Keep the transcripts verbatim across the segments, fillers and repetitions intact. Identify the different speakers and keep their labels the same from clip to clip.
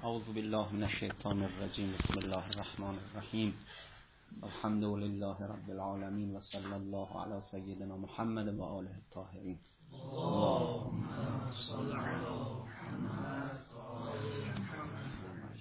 Speaker 1: اعوذ بالله من الشیطان الرجیم. بسم الله الرحمن الرحیم. الحمد لله رب العالمین و صلی الله علی سیدنا محمد و آله الطاهرین. اللهم صل علی محمد و آل محمد.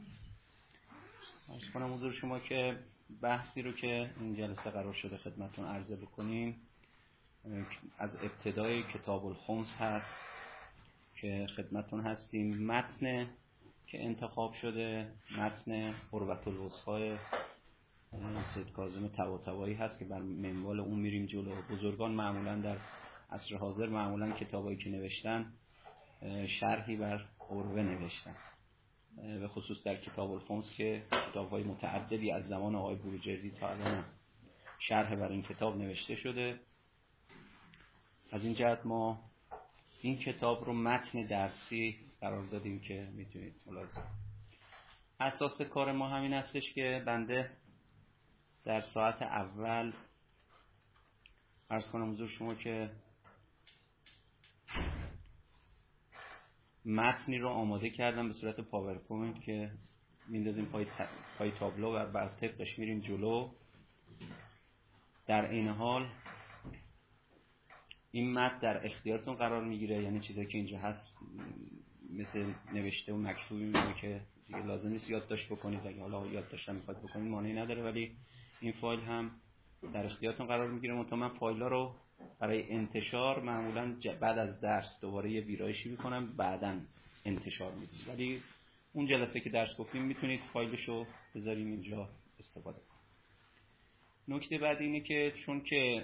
Speaker 1: عرض کنم حضور شما که بحثی رو که این جلسه قرار شده خدمتتون عرضه بکنیم از ابتدای کتاب الخمس هست که خدمتتون هستیم. متن که انتخاب شده متن قربت الوثقی سید کاظم طباطبایی هست که بر منوال اون میریم جلو. بزرگان معمولا در عصر حاضر معمولا کتابایی که نوشتن شرحی بر قربه نوشتن، به خصوص در کتاب الخمس که کتاب‌های متعددی از زمان آقای بروجردی تا الان شرح بر این کتاب نوشته شده. از این جهت ما این کتاب رو متن درسی قرار دادیم که میتونید ملاحظه. اساس کار ما همین هستش که بنده در ساعت اول عرض کنم حضور شما که متنی رو آماده کردم به صورت پاورپوینت که میندازیم پای, ت... پای تابلو و بر طبقش میریم جلو. در این حال این متن در اختیارتون قرار میگیره، یعنی چیزایی که اینجا هست مثل نوشته و مکتوبی میگه که دیگه لازم نیست یادداشت بکنید، اگه حالا یادداشت هم میخواید بکنید مانعی نداره، ولی این فایل هم در اختیارتون قرار میگیره. منتها من فایل‌ها رو برای انتشار معمولا بعد از درس دوباره یه ویرایشی میکنم، بعداً انتشار میدم، ولی اون جلسه که درس گفتیم میتونید فایلشو بذاریم اینجا استفاده کنید. نکته بعد اینه که چون که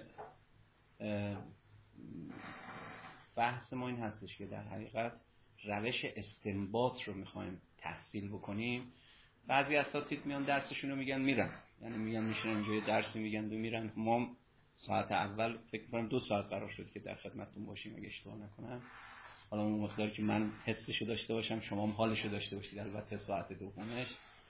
Speaker 1: بحث ما این هستش که در حقیقت روش استنباط رو میخوایم تحصیل بکنیم، بعضی اساتید میان درسشون رو میگن میرن، یعنی میگن میشن اینجا درسی میگن و میرن. ما ساعت اول فکر کنم دو ساعت قرار شد که در خدمتتون باشیم اگه اشتباه نکنم. حالا اون مقداری که من حسشو داشته باشم شما هم حالشو داشته باشید. البته ساعت دومش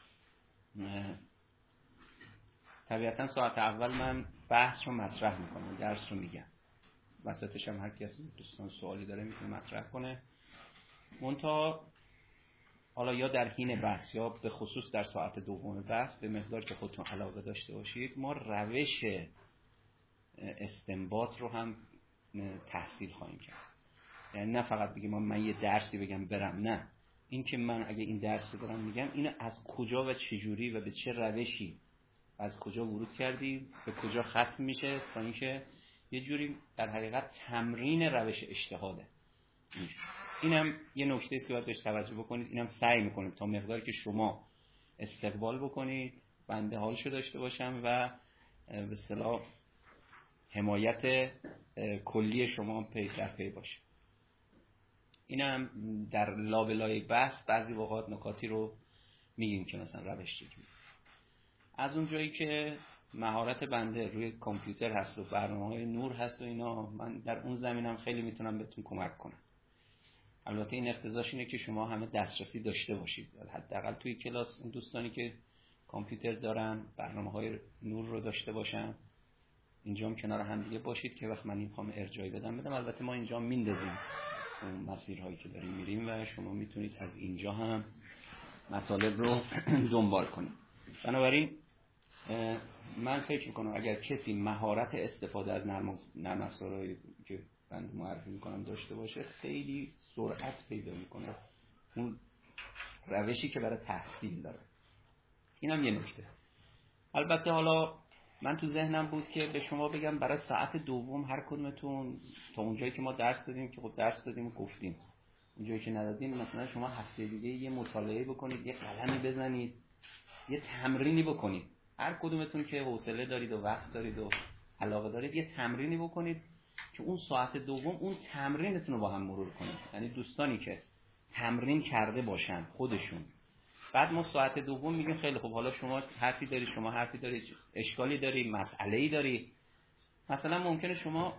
Speaker 1: طبیعتا ساعت اول من بحث رو مطرح میکنم، درس رو میگم، وسطش هم هر کسی دوستان سوالی داره میتونه مطرح کنه. منتها حالا یا در حین بحث یا به خصوص در ساعت دوم بحث به مقدار که خودتون علاقه داشته باشید ما روش استنباط رو هم تحصیل خواهیم کرد. یعنی نه فقط بگیم من یه درسی بگم برم، نه، این که من اگه این درس رو دارم میگم اینو از کجا و چجوری و به چه روشی از کجا ورود کردی به کجا ختم میشه، تا اینکه یه جوری در حقیقت تمرین روش اجتهاده. اینم یه نکته است که باید بهش توجه بکنید. اینم سعی میکنیم تا مقداری که شما استقبال بکنید بنده حالشو داشته باشم و به اصطلاح حمایت کلی شما پی در پی باشه. اینم در لابلای بحث بعضی وقات نکاتی رو میگیم که مثلا روش چجوری. از اون جایی که مهارت بنده روی کامپیوتر هست و برنامه‌های نور هست و اینا، من در اون زمینم خیلی میتونم بهتون کمک کنم. البته این اقتضاش اینه که شما همه دسترسی داشته باشید، حداقل توی کلاس اون دوستانی که کامپیوتر دارن برنامه‌های نور رو داشته باشن، اینجا هم کنار هم دیگه باشید که وقت من این میخوام ارجاعی بدم بدم. البته ما اینجا میندازیم اون مسیرهایی که داریم میریم و شما میتونید از اینجا هم مطالب رو دنبال کنید. بنابراین من فکر میکنم اگر کسی مهارت استفاده از نرم افزارهایی که من معرفی میکنم داشته باشه خیلی سرعت پیدا میکنه اون روشی که برای تحصیل داره. اینم یه نکته. البته حالا من تو ذهنم بود که به شما بگم برای ساعت دوم هر کدومتون تا اونجایی که ما درس دادیم که خب درس دادیم و گفتیم، اونجایی که ندادیم مثلا شما هفته دیگه یه مطالعه بکنید، یه قلمی بزنید، یه تمرینی بکنید. هر کدومتون که حوصله دارید و وقت دارید و علاقه دارید یه تمرینی بکنید که اون ساعت دوم اون تمرینتون رو با هم مرور کنید. یعنی دوستانی که تمرین کرده باشن خودشون، بعد ما ساعت دوم میگیم خیلی خوب حالا شما حرفی داری، شما حرفی داری، اشکالی داری، مسئله‌ای داری. مثلا ممکنه شما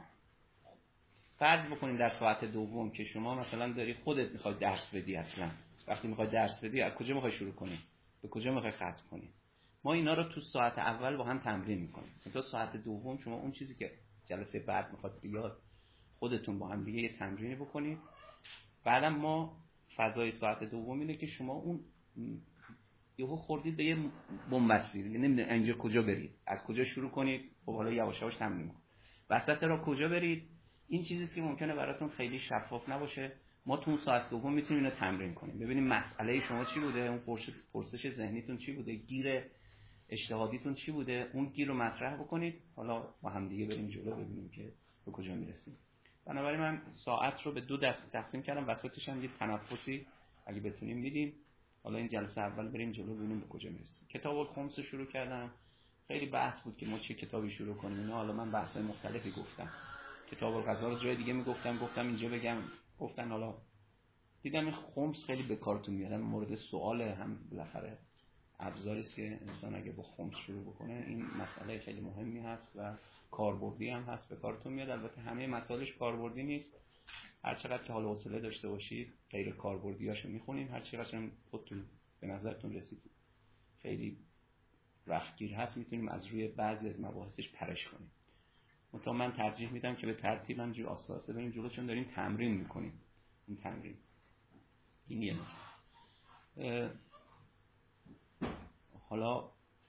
Speaker 1: فرض بکنید در ساعت دوم که شما مثلا داری خودت میخوای درس بدی، اصلا وقتی میخوای درس بدی از کجا میخوای شروع کنی، به کجا میخوای ختم کنی، ما اینا رو تو ساعت اول با هم تمرین میکنیم. تا ساعت دوم شما اون چیزی که جلسه بعد میخواد بیاد خودتون با هم دیگه یه تمرینی بکنید. بعدم ما فضای ساعت دوم اینه که شما اون یهو خوردید به یه بنبستی، نمیدونید اینجا کجا برید، از کجا شروع کنید. خب حالا یواش یواش تمرین کنید وسط را کجا برید. این چیزیه که ممکنه براتون خیلی شفاف نباشه. ما تو اون ساعت دوم میتونیم اینو تمرین کنیم، ببینیم مسئله شما چی بوده، اون پرسش پرسش ذهنیتون چی بوده، گیر اجتهادیتون چی بوده، اون گیر رو مطرح بکنید. حالا با هم دیگه بریم جلو ببینیم که به کجا میرسیم. بنابراین من ساعت رو به دو دسته تقسیم کردم، وسطش هم یه تنفسی اگه بتونیم میدیم. حالا این جلسه اول بریم جلو ببینیم به کجا میرسیم. کتاب الخمس شروع کردم. خیلی بحث بود که ما چه کتابی شروع کنیم. اینا حالا من بحث‌های مختلفی گفتم. کتاب الغذا رو جای دیگه میگفتم، گفتم اینجا بگم، گفتن حالا دیدم این خمس خیلی به کارتون میاد، مورد سواله، هم بالاخره ابزاری است که انسان اگه با خمس شروع بکنه این مسئله خیلی مهمی هست و کاربردی هم هست، به کارتون میاد. البته همه مسائلش کاربردی نیست، هر چقدر که حال و حوصله داشته باشید غیر کاربردیاشو میخونین، هر چقدر هم خودتون به نظرتون رسید خیلی رفتگیر هست میتونیم از روی بعضی از مباحثش پرش کنیم. منتها من ترجیح میدم که به ترتیب همینجوری آسته آسته بریم جلو، چون داریم تمرین میکنیم. این تمرین این یه نکته. حالا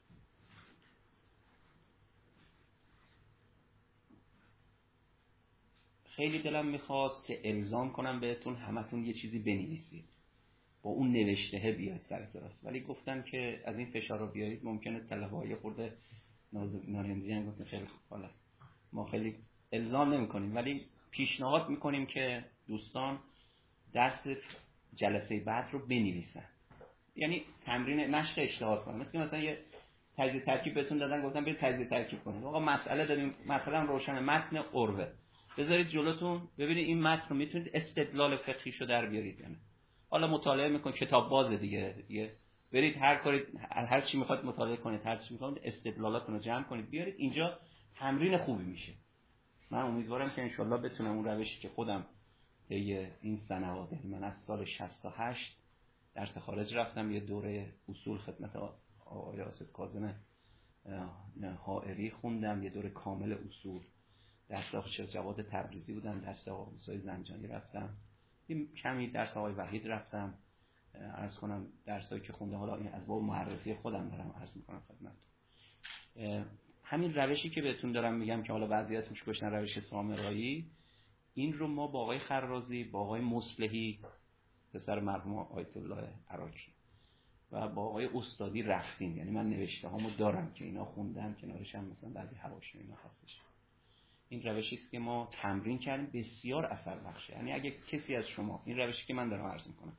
Speaker 1: خیلی دلم میخواست که الزام کنم بهتون همتون یه چیزی بنویسید، با اون نوشته بیاید سر کلاس، ولی گفتن که از این فشار رو بیارید ممکنه طلبه‌های خورده نارنجی هم گفتن خیلی خوب، حالا ما خیلی الزام نمی کنیم ولی پیشنهاد میکنیم که دوستان درس جلسه بعد رو بنویسن، یعنی تمرین مشق اجتهاد کنن. مثل مثلا یه تجزیه ترکیب بهتون دادن گفتن برید تجزیه ترکیب کنید. آقا مسئله داریم، مثلا روشن متن عروه بذارید جلوتون، ببینید این متن رو میتونید استدلال فقهیشو در بیارید. یعنی حالا مطالعه میکنید، کتاب باز دیگه دیگه برید هر کاری هر چی میخواد مطالعه کنید، هر چی میخواد استدلالاتون رو جمع کنید بیارید اینجا. تمرین خوبی میشه. من امیدوارم که انشالله بتونم اون روشی که خودم طی این سنوات، من از سال شصت و هشت درس خارج رفتم، یه دوره اصول خدمت آقای آصف کاظم حائری خوندم، یه دوره کامل اصول، درس آقای شیخ جواد تبریزی بودم، درس آقای موسی زنجانی رفتم، یه کمی درس آقای وحید رفتم. عرض کنم درسایی که خوندم حالا این از باب معرفی خودم دارم عرض میکنم خدمتتون. همین روشی که بهتون دارم میگم که حالا بعضی اسمش گذاشتن روش سامرایی، این رو ما با آقای خرازی، با آقای مصلحی پسر مرحوم آیت الله عراقی و با آقای استادی رفتیم. یعنی من نوشته هامو دارم که اینا خوندم، کنارش هم مثلا بعضی حواشی اینا هستش. این روشی است که ما تمرین کردیم، بسیار اثر بخشه. یعنی اگه کسی از شما این روشی که من دارم عرض میکنم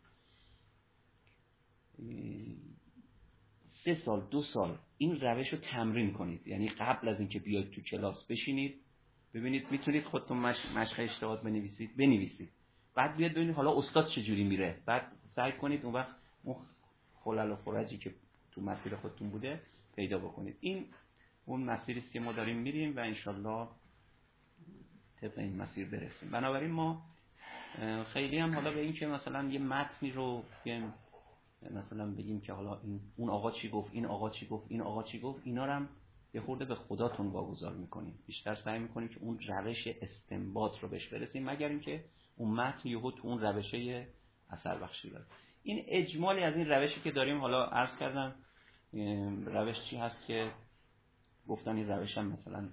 Speaker 1: سه سال دو سال این روش رو تمرین کنید، یعنی قبل از اینکه بیاید تو کلاس بشینید ببینید میتونید خودتون مشق اجتهاد بنویسید بنویسید بعد بیاد ببینید حالا استاد چجوری میره، بعد سعی کنید اون وقت اون خلل و خرجی که تو مسیر خودتون بوده پیدا بکنید. این اون مسیری است که ما داریم میریم و انشالله طبق این مسیر برسیم. بنابراین ما خیلی هم حالا به این که مثلا یه متنی رو بگیم مثلا بگیم که حالا این اون آقا چی گفت، این آقا چی گفت، این آقا چی گفت، اینا رو هم یه خورده به خداتون واگذار میکنیم. بیشتر سعی میکنیم که اون روش استنباط رو بهش برسیم، مگر اینکه اون متن یهو تو اون روشه اثر بخشی داره. این اجمالی از این روشی که داریم. حالا عرض کردم روش چی هست که گفتن این روش هم مثلا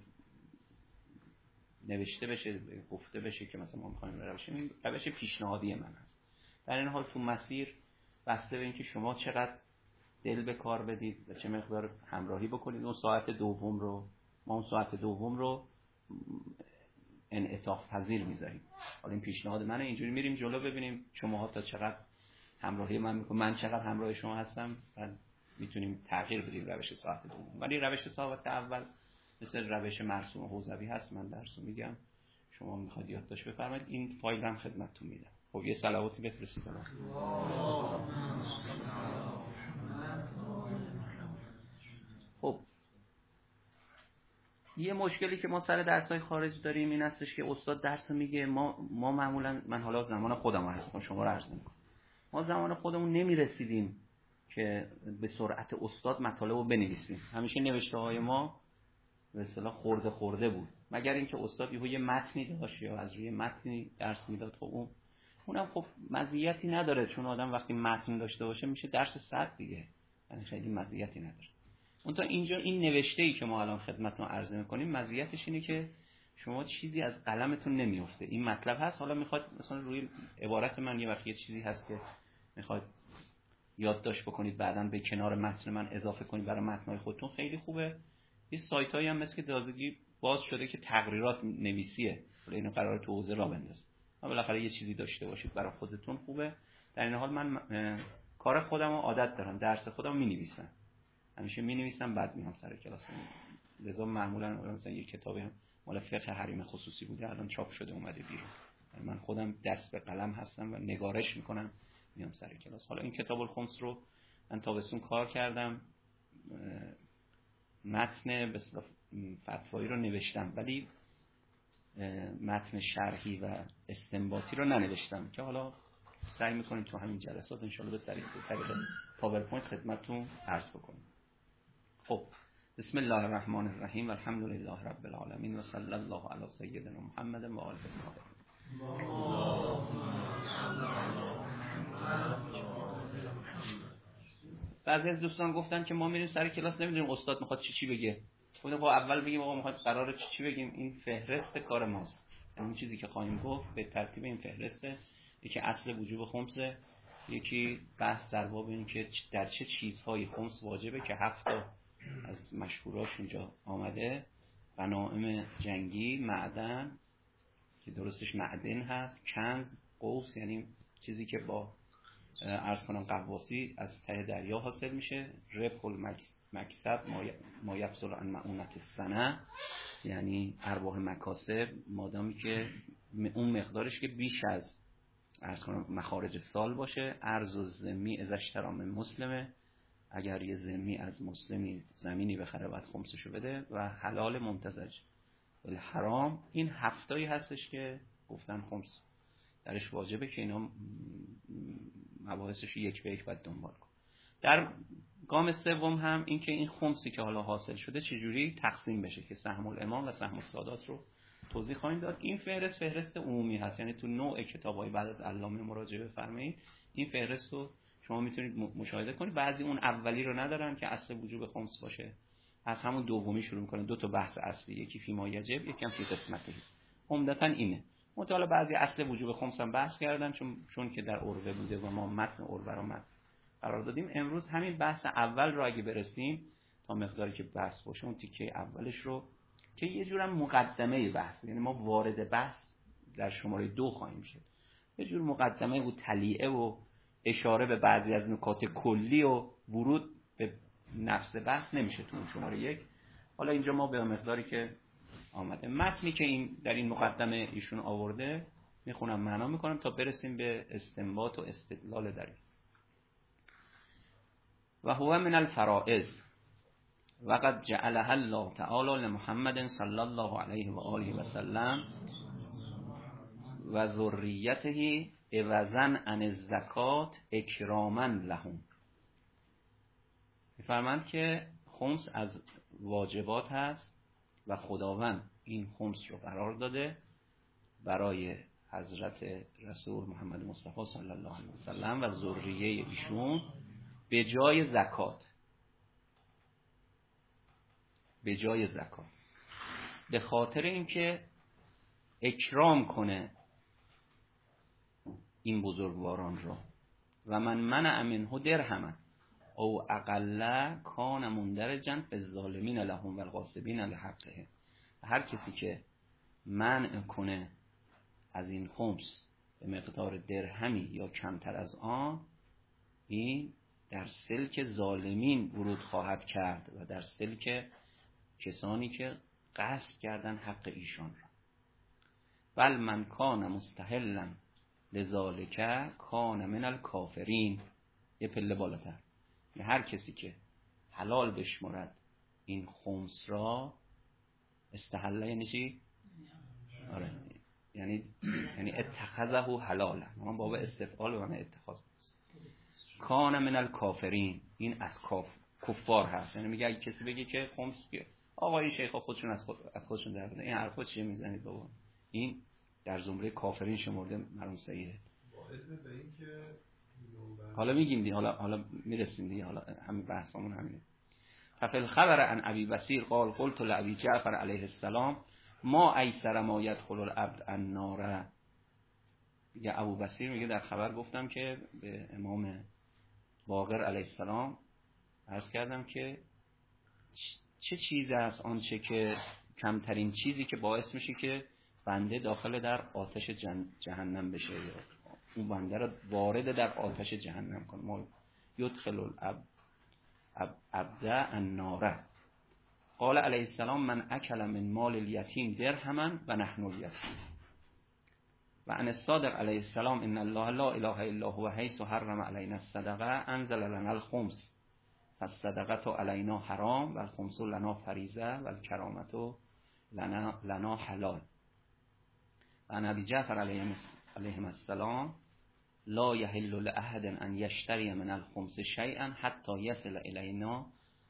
Speaker 1: نوشته بشه، گفته بشه که مثلا ما میخوایم روش، این روش پیشنهادی من هست. در این حال تو مسیر بسته به اینکه شما چقدر دل به کار بدید و چه مقدار همراهی بکنید. اون ساعت دوم رو ما اون ساعت دوم رو انعطاف پذیر میذاریم. حالا این پیشنهاد منه، اینجوری میریم جلو ببینیم شماها تا چقدر همراهی من میکنم، من چقدر همراه شما هستم و میتونیم تغییر بدیم روش ساعت دوم. ولی روش ساعت اول مثل روش مرسوم حوزوی هست، من درسو میگم شما میخواید یادداشت بفرمایید. این فایل هم خدمتتون میدم. خب یه صلواتی بفرستید. خب یه مشکلی که ما سر درس‌های خارج داریم این هستش که استاد درس میگه، ما ما معمولا، من حالا زمان خودم عرض می‌کنم شما رو عرض نمی‌کنم، ما زمان خودمون نمی‌رسیدیم که به سرعت استاد مطالب رو بنویسیم. همیشه نوشته‌های ما به اصطلاح خورده خورده بود، مگر اینکه استاد یهو یه متنی داشت یا از روی متنی درس میداد. خب اون اونم خب مزیتی نداره، چون آدم وقتی متن داشته باشه میشه درس صد دیگه، یعنی خیلی مزیتی نداره. اون تا اینجا این نوشته‌ای که ما الان خدمتتون عرض می‌کنیم مزیتش اینه که شما چیزی از قلمتون نمیفته. این مطلب هست، حالا میخواد مثلا روی عبارت من یه وقتی یه چیزی هست که میخواد یادداشت بکنید بعداً به کنار متن من اضافه کنید برای متن‌های خودتون، خیلی خوبه. این سایت‌هایی هم مثل که تازگی باز شده که تقریرات نویسیه، حالا اینو قراره تو حوزه راه بندازید، اما بالاخره یه چیزی داشته باشید برای خودتون خوبه. در این حال من کار خودمو عادت دارم، درس خودم می‌نویسم، همیشه می‌نویسم بعد میام سر کلاس. لذا معمولاً مثلا یه کتابی هم مال فقه حریم خصوصی بوده الان چاپ شده اومده بیرون، من خودم دست به قلم هستم و نگارش میکنم میام سر کلاس. حالا این کتاب الخمس رو من تابستون کار کردم، متن به اصطلاح فتوایی رو نوشتم ولی متن شرحی و استنباطی رو ننوشتم که حالا سعی میکنیم تو همین جلسات انشالله به طریق پاورپوینت خدمتتون عرض بکنیم. خب بسم الله الرحمن الرحیم و الحمد لله رب العالمین و صلی الله علی سیدنا محمد و آله الطاهرین. بعضی از دوستان گفتن که ما میریم سر کلاس نمیدونیم استاد میخواد چی چی بگه. گفتم خب اول بگیم آقا میخواد قراره چی چی بگیم، این فهرست کار ماست. اون چیزی که خواهیم گفت به ترتیب این فهرسته. یکی اصل وجوب خمسه، یکی بحث در باب این که در چه چیزهای خمس واجبه که هفت تا از مشهوراش اینجا آمده، غنائم جنگی، معدن که درستش معدن هست، کنز، قوس یعنی چیزی که با عرض کنم قواسی از ته دریا حاصل میشه، ربح المکسب ما یفصل عن مؤونة السنه یعنی ارباح مکاسب مادامی که اون مقدارش که بیش از عرض کنم مخارج سال باشه. ارز و ذمی از اشترام مسلمه، اگر یه ذمی از مسلمی زمینی بخره باید خمسشو بده. و حلال ممتزج الحرام، این هفتایی هستش که گفتن خمس درش واجبه که اینا مباحثش یک به یک باید دنبال کن. در گام سوم هم این که این خمسی که حالا حاصل شده چجوری تقسیم بشه که سهم الامام و سهم السادات رو توضیح خواهیم داد. این فهرست فهرست عمومی هست، یعنی تو نوع کتاب‌های بعد از علامه مراجعه بفرمایید این فهرست رو شما میتونید مشاهده کنید. بعضی اون اولی رو ندارن که اصل وجوب خمس باشه، از همون دومی شروع میکنن، دو تا بحث اصلی، یکی فیما یجب یکی هم فی قسمته. عمدتاً اینه. مطالعه بعضی اصل وجوب خمس هم بحث کردن چون چون که در عربه بوده و ما متن عربه رو متن قرار دادیم. امروز همین بحث اول رو اگه برسیم تا مقداری که بحث باشه اون تیکه اولش رو که یه جورم مقدمه بحث، یعنی ما وارد بحث در شماره دو خواهیم شد، یه جور مقدمه و تلیعه و اشاره به بعضی از نکات کلی و ورود به نفس بحث نمیشه تو شماره یک. حالا اینجا ما به مقداری که آمده متنی که این در این مقدمه ایشون آورده میخونم معنا میکنم تا برسیم به استنباط و استدلال در این. و هو من الفرائض و قد جعلها الله تعالی لمحمد صلی الله علیه و آله و سلم و ذریته عوضا عن الزکات اکراما لهم. میفرماند که خمس از واجبات هست و خداوند این خمس رو قرار داده برای حضرت رسول محمد مصطفی صلی الله علیه و سلم و ذریه ایشون به جای زکات، به جای زکات، به خاطر اینکه اکرام کنه این بزرگواران را. و من منع منه درهما او اقل کان مندرجا فی الظالمین لهم و الغاصبین لحقهم. هر کسی که منع کنه از این خمس به مقدار درهمی یا کمتر از آن، این در سلک ظالمین ورود خواهد کرد و در سلک کسانی که غصب کردن حق ایشان را. بل من کان مستحلا لذالک کان من الکافرین. یه پله بالاتر، هر کسی که حلال بشمرد این خمس را، استحله یعنی چی؟ آره یعنی یعنی اتخذه حلالا، من باب استفعال و من اتخاذ. کان من الکافرین، این از کاف کفار هست. یعنی میگه اگه کسی بگه که خمس که آقا این شیخا خودشون از خود از خودشون در بدن، این حرفا چیه میزنید بابا، این در زمره کافرین شمرده مرحوم سید.
Speaker 2: علم به این که
Speaker 1: حالا میگیم دی حالا حالا میرسیم دی حالا همین بحثمون همینه. ففل خبر عن ابی بصیر قال قلت لابی جعفر علیه السلام ما ایسر ما یدخل العبد النار. میگه ابو بصیر میگه در خبر گفتم که به امام باقر علیه السلام عرض کردم که چه چیزی است آنچه که کمترین چیزی که باعث میشه که بنده داخل در آتش جهنم بشه یا اون بنده را وارد در آتش جهنم کنه. ما یدخل العبد عبد النار. قال علیه السلام من اکل من مال الیتیم درهما و نحن الیتیم. و عن الصادق علیه السلام ان الله لا اله الا هو حیث حرم علینا الصدقه انزل لنا الخمس فالصدقه علینا حرام و الخمس لنا فریضه و الکرامه لنا لنا حلال. و عن ابی جعفر علیه السلام لا یحل لاحد ان یشتری من الخمس شیئا حتی یصل الینا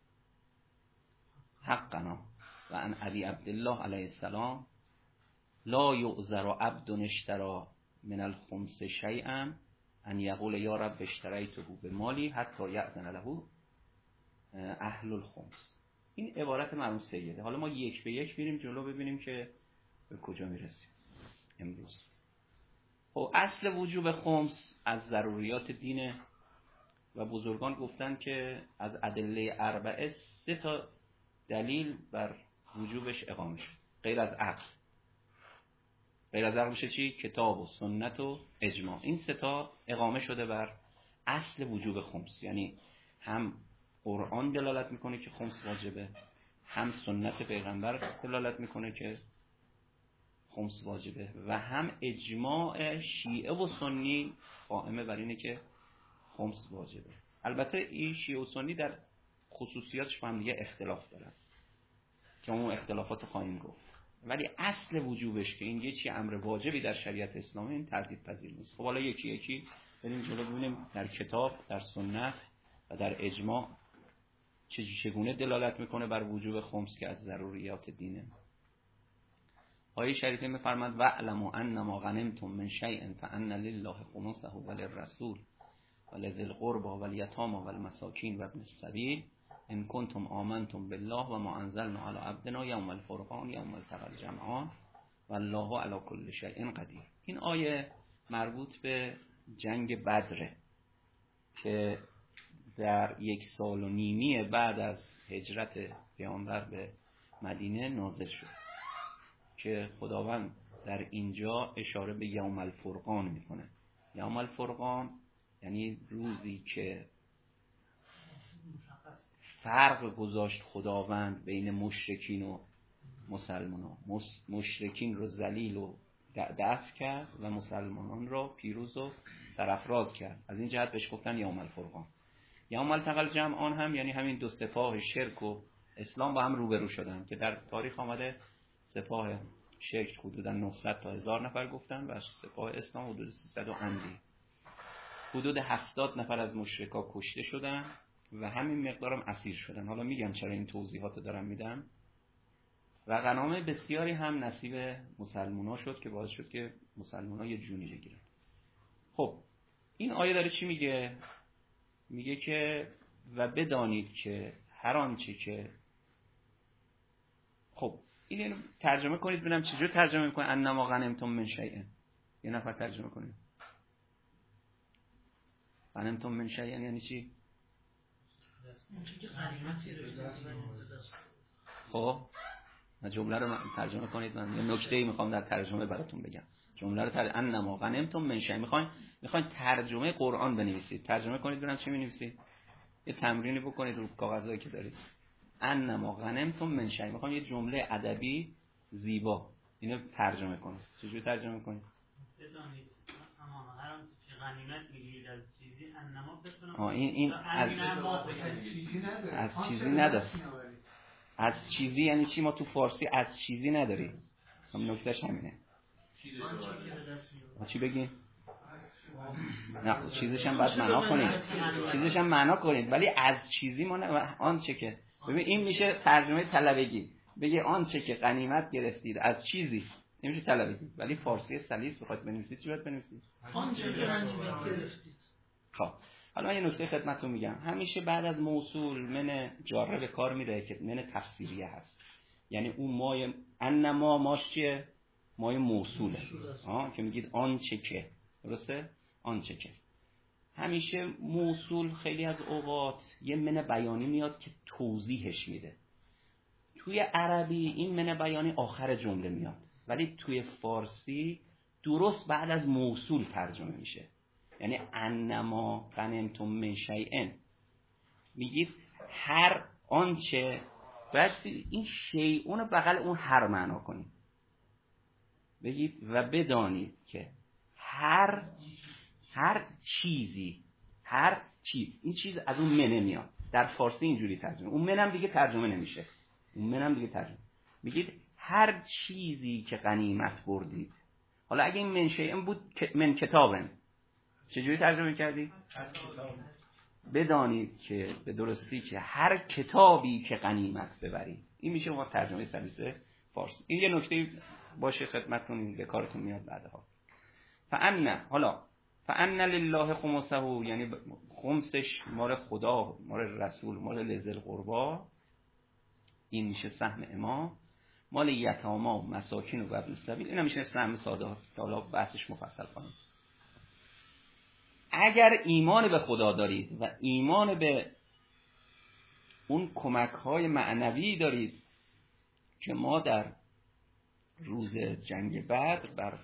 Speaker 1: حقنا. و عن ابی عبدالله علیه السلام لا یعذر عبد اشترى من الخمس شیئا ان یقول یا رب اشتریته بمالی حتی یأذن له اهل الخمس. این عبارت مرحوم سیده. حالا ما یک به یک میریم جلو ببینیم که به کجا میرسیم امروز. خب اصل وجوب خمس از ضروریات دینه و بزرگان گفتن که از ادله اربعه سه تا دلیل بر وجوبش اقامه شد غیر از عقل. غیر از عقل میشه چی؟ کتاب و سنت و اجماع. این سه تا اقامه شده بر اصل وجوب خمس. یعنی هم قرآن دلالت میکنه که خمس واجبه، هم سنت پیغمبر دلالت میکنه که خمس واجبه و هم اجماع شیعه و سنی قائمه بر اینه که خمس واجبه. البته این شیعه و سنی در خصوصیاتش با هم دیگه اختلاف دارن که اون اختلافات خواهیم گفت، ولی اصل وجوبش که این یه چی امر واجبی در شریعت اسلامی این تردید پذیر نیست. خب حالا یکی یکی بریم جلو ببینیم در کتاب، در سنت و در اجماع چگونه دلالت میکنه بر وجوب خمس که از ضروریات دینه. آیه شریفه میفرماد واعلموا انما غنمتم من شیء فان لله خمسه وللرسول ولذی القربى والیتامى والمساکین وابن السبیل ان کنتم آمنتم بالله و ما انزلنا علی عبدنا یوم الفرقان یوم التقى الجمعان والله علی کل شیء قدیر. این آیه مربوط به جنگ بدره که در یک سال و نیمی بعد از هجرت پیامبر به مدینه نازل شد که خداوند در اینجا اشاره به یوم الفرقان میکنه. یوم الفرقان یعنی روزی که فرق گذاشت خداوند بین مشرکین و مسلمانان. مشرکین رو ذلیل و دفع کرد و مسلمانان رو پیروز و سرافراز کرد. از این جهت بهش گفتن یوم الفرقان. یوم التقى الجمعان هم یعنی همین دو سپاه شرک و اسلام با هم روبرو شدن که در تاریخ آمده سپاه شرک حدودا نهصد تا هزار نفر گفتن و سپاه اسلام حدود سیصد و اندی. حدود هفتاد نفر از مشرکا کشته شدن و همین مقدارم اسیر شدن. حالا میگم چرا این توضیحاتو دارم میدم. و غنایم بسیاری هم نصیب مسلمونا شد که باعث شد که مسلمونا یه جونی بگیرن. خب این آیه داره چی میگه؟ میگه که و بدانید که هر آنچه که خب اینو ترجمه کنید ببینم چجور ترجمه میکنه. انما غنمتم من شیء. یه نفر ترجمه کنه. غنمتم من شیء یعنی چی؟ خب من جمله رو ترجمه کنید. من یه نکته‌ای میخوام در ترجمه براتون بگم. جمله رو تر انما غنمتم من شیء. میخواین میخواین ترجمه قرآن بنویسید. ترجمه کنید ببینم چی می‌نویسید. یه تمرینی بکنید رو کاغذایی که دارید. انما غنمتم من شیء. میخوام یه جمله ادبی زیبا اینو ترجمه کنید. چجوری ترجمه کنید؟
Speaker 3: بدانید اما هر آنچه که غنیمت میگیرید از چیزی انما بتونم
Speaker 1: آه این این از
Speaker 2: چیزی نداره.
Speaker 1: از چیزی نداره. از چیزی یعنی چی؟ ما تو فارسی از چیزی نداریم. هم نکتهش همینه. چی بگیم؟ نه چیزش هم باید معنا کنید. چیزش هم معنا کنید ولی از چیزی ما نه. آنچه که ببین این میشه ترجمه طلبگی. بگه آنچه که غنیمت گرفتید از چیزی نمیشه طلب بگید. ولی فارسی سلیس بخواید بنویسید چی باید بنویسید؟
Speaker 2: آنچه که غنیمت گرفتید.
Speaker 1: خب حالا من یه نکته خدمتتون میگم. همیشه بعد از موصول من جاره به کار میره که من تفسیریه هست. یعنی اون مای انما ماش چیه؟ مای موصوله. آه که میگید آنچه که. درسته؟ آنچه که. همیشه موصول خیلی از اوقات یه من بیانی میاد که توضیحش میده. توی عربی این من بیانی آخر جمله میاد، ولی توی فارسی درست بعد از موصول ترجمه میشه. یعنی انما غنمتم من شیئن، میگید هر آنچه، بعد این شیئون رو بغل اون هر معنا کنید، بگید و بدانید که هر هر چیزی، هر چیز، این چیز از اون منه میاد. در فارسی اینجوری ترجمه، اون منم دیگه ترجمه نمیشه، اون منم دیگه ترجمه، میگید هر چیزی که غنیمت بردید. حالا اگه این من شیئن بود من کتابن، چجوری ترجمه کردی؟ بدانید که به درستی که هر کتابی که غنیمت ببرید. این میشه اون ترجمه سلیس فارسی. این یه نکته باشه خدمتتون، به کارتون میاد بعدها. فان حالا فان لله خمسه، یعنی خمسش مال خدا، مال رسول، مال لذل قربا. این میشه سهم امام. مال یتاما و مساکین و ابن السبیل، اینا میشه سهم ساده. حالا بحثش مفصل کنیم. اگر ایمان به خدا دارید و ایمان به اون کمک‌های معنوی دارید که ما در روز جنگ بدر بر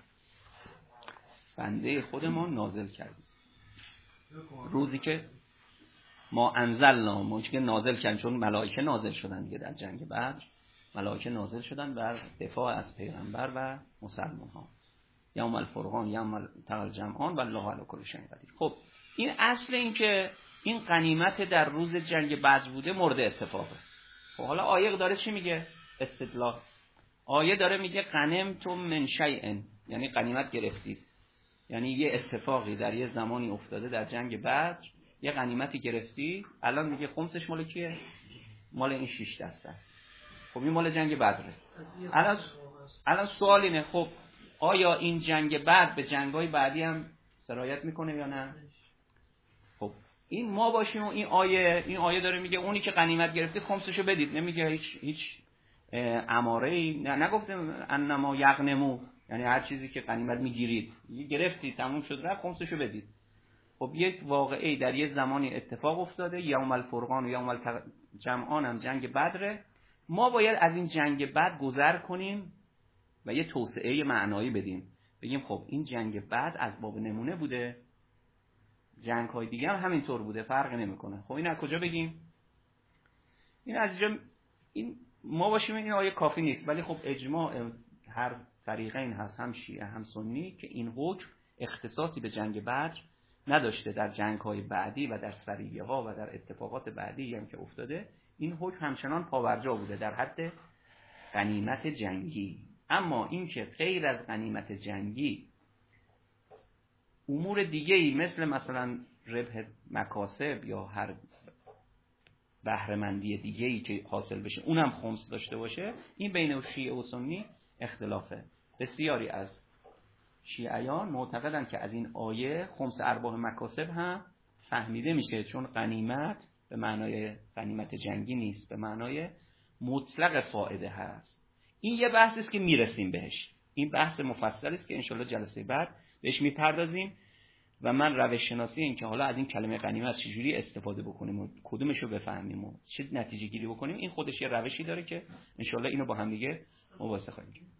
Speaker 1: بنده خودمان نازل کردیم، روزی که ما انزلنا، ما که نازل کردیم، چون ملائکه نازل شدن دیگه در جنگ بدر، ملائکه نازل شدن بر دفاع از پیغمبر و مسلمان ها. یوم الفرقان یوم التقى الجمعان والله علی کل شیء قدیر. خب این اصل این که این غنیمت در روز جنگ بدر بوده مورد اتفاقه. خب حالا آیه داره چی میگه؟ استدلال. آیه داره میگه غنمتم من شیء، یعنی غنیمت گرفتید. یعنی یه اتفاقی در یه زمانی افتاده در جنگ بدر، یه غنیمتی گرفتی، الان میگه خمسش مال کیه؟ مال این شش دسته است. خب این مال جنگ بدره. الان الان سوال اینه، خب آیا این جنگ بدر به جنگ‌های بعدی هم سرایت میکنه یا نه؟ خب این ما باشیم و این آیه این آیه داره میگه اونی که غنیمت گرفته خمسشو بدید، نمیگه هیچ هیچ اماره‌ای، نه نگفته انما یغنمو، یعنی هر چیزی که غنیمت میگیرید گرفتید تموم شد رفت خمسشو بدید. خب یک واقعه در یه زمانی اتفاق افتاده، یوم الفرقان و یوم الجمعان هم جنگ بدره. ما باید از این جنگ بد گذر کنیم و یه توسعه معنایی بدیم، بگیم خب این جنگ بد از باب نمونه بوده، جنگ های دیگه هم همینطور بوده، فرقی نمیکنه. خب این از کجا بگیم؟ این از اینجا این ما باشیم این آیه کافی نیست، ولی خب اجماع هر طریقین هست، هم شیعه هم سنی، که این حکم اختصاصی به جنگ بدر نداشته. در جنگ های بعدی و در سریه ها و در اتفاقات بعدی هم که افتاده این حکم همچنان پاورجا بوده در حد غنیمت جنگی. اما این که غیر از غنیمت جنگی امور دیگه‌ای مثل مثلا ربح مکاسب یا هر بهره‌مندی دیگه‌ای که حاصل بشه اونم خمس داشته باشه، این بین شیعه و سنی اختلافه. بسیاری از شیعیان معتقدند که از این آیه خمس ارباح مکاسب هم فهمیده میشه، چون غنیمت به معنای غنیمت جنگی نیست، به معنای مطلق فائده هست. این یه بحثی است که میرسیم بهش، این بحث مفصلی است که انشالله جلسه بعد بهش میپردازیم و من روش شناسی این که حالا از این کلمه غنیمت چجوری استفاده بکنیم و کدومش رو بفهمیم و چه نتیجه گیری بکنیم، این خودش یه روشی داره که انشالله اینو با هم دیگه مباحثه خواهیم کرد.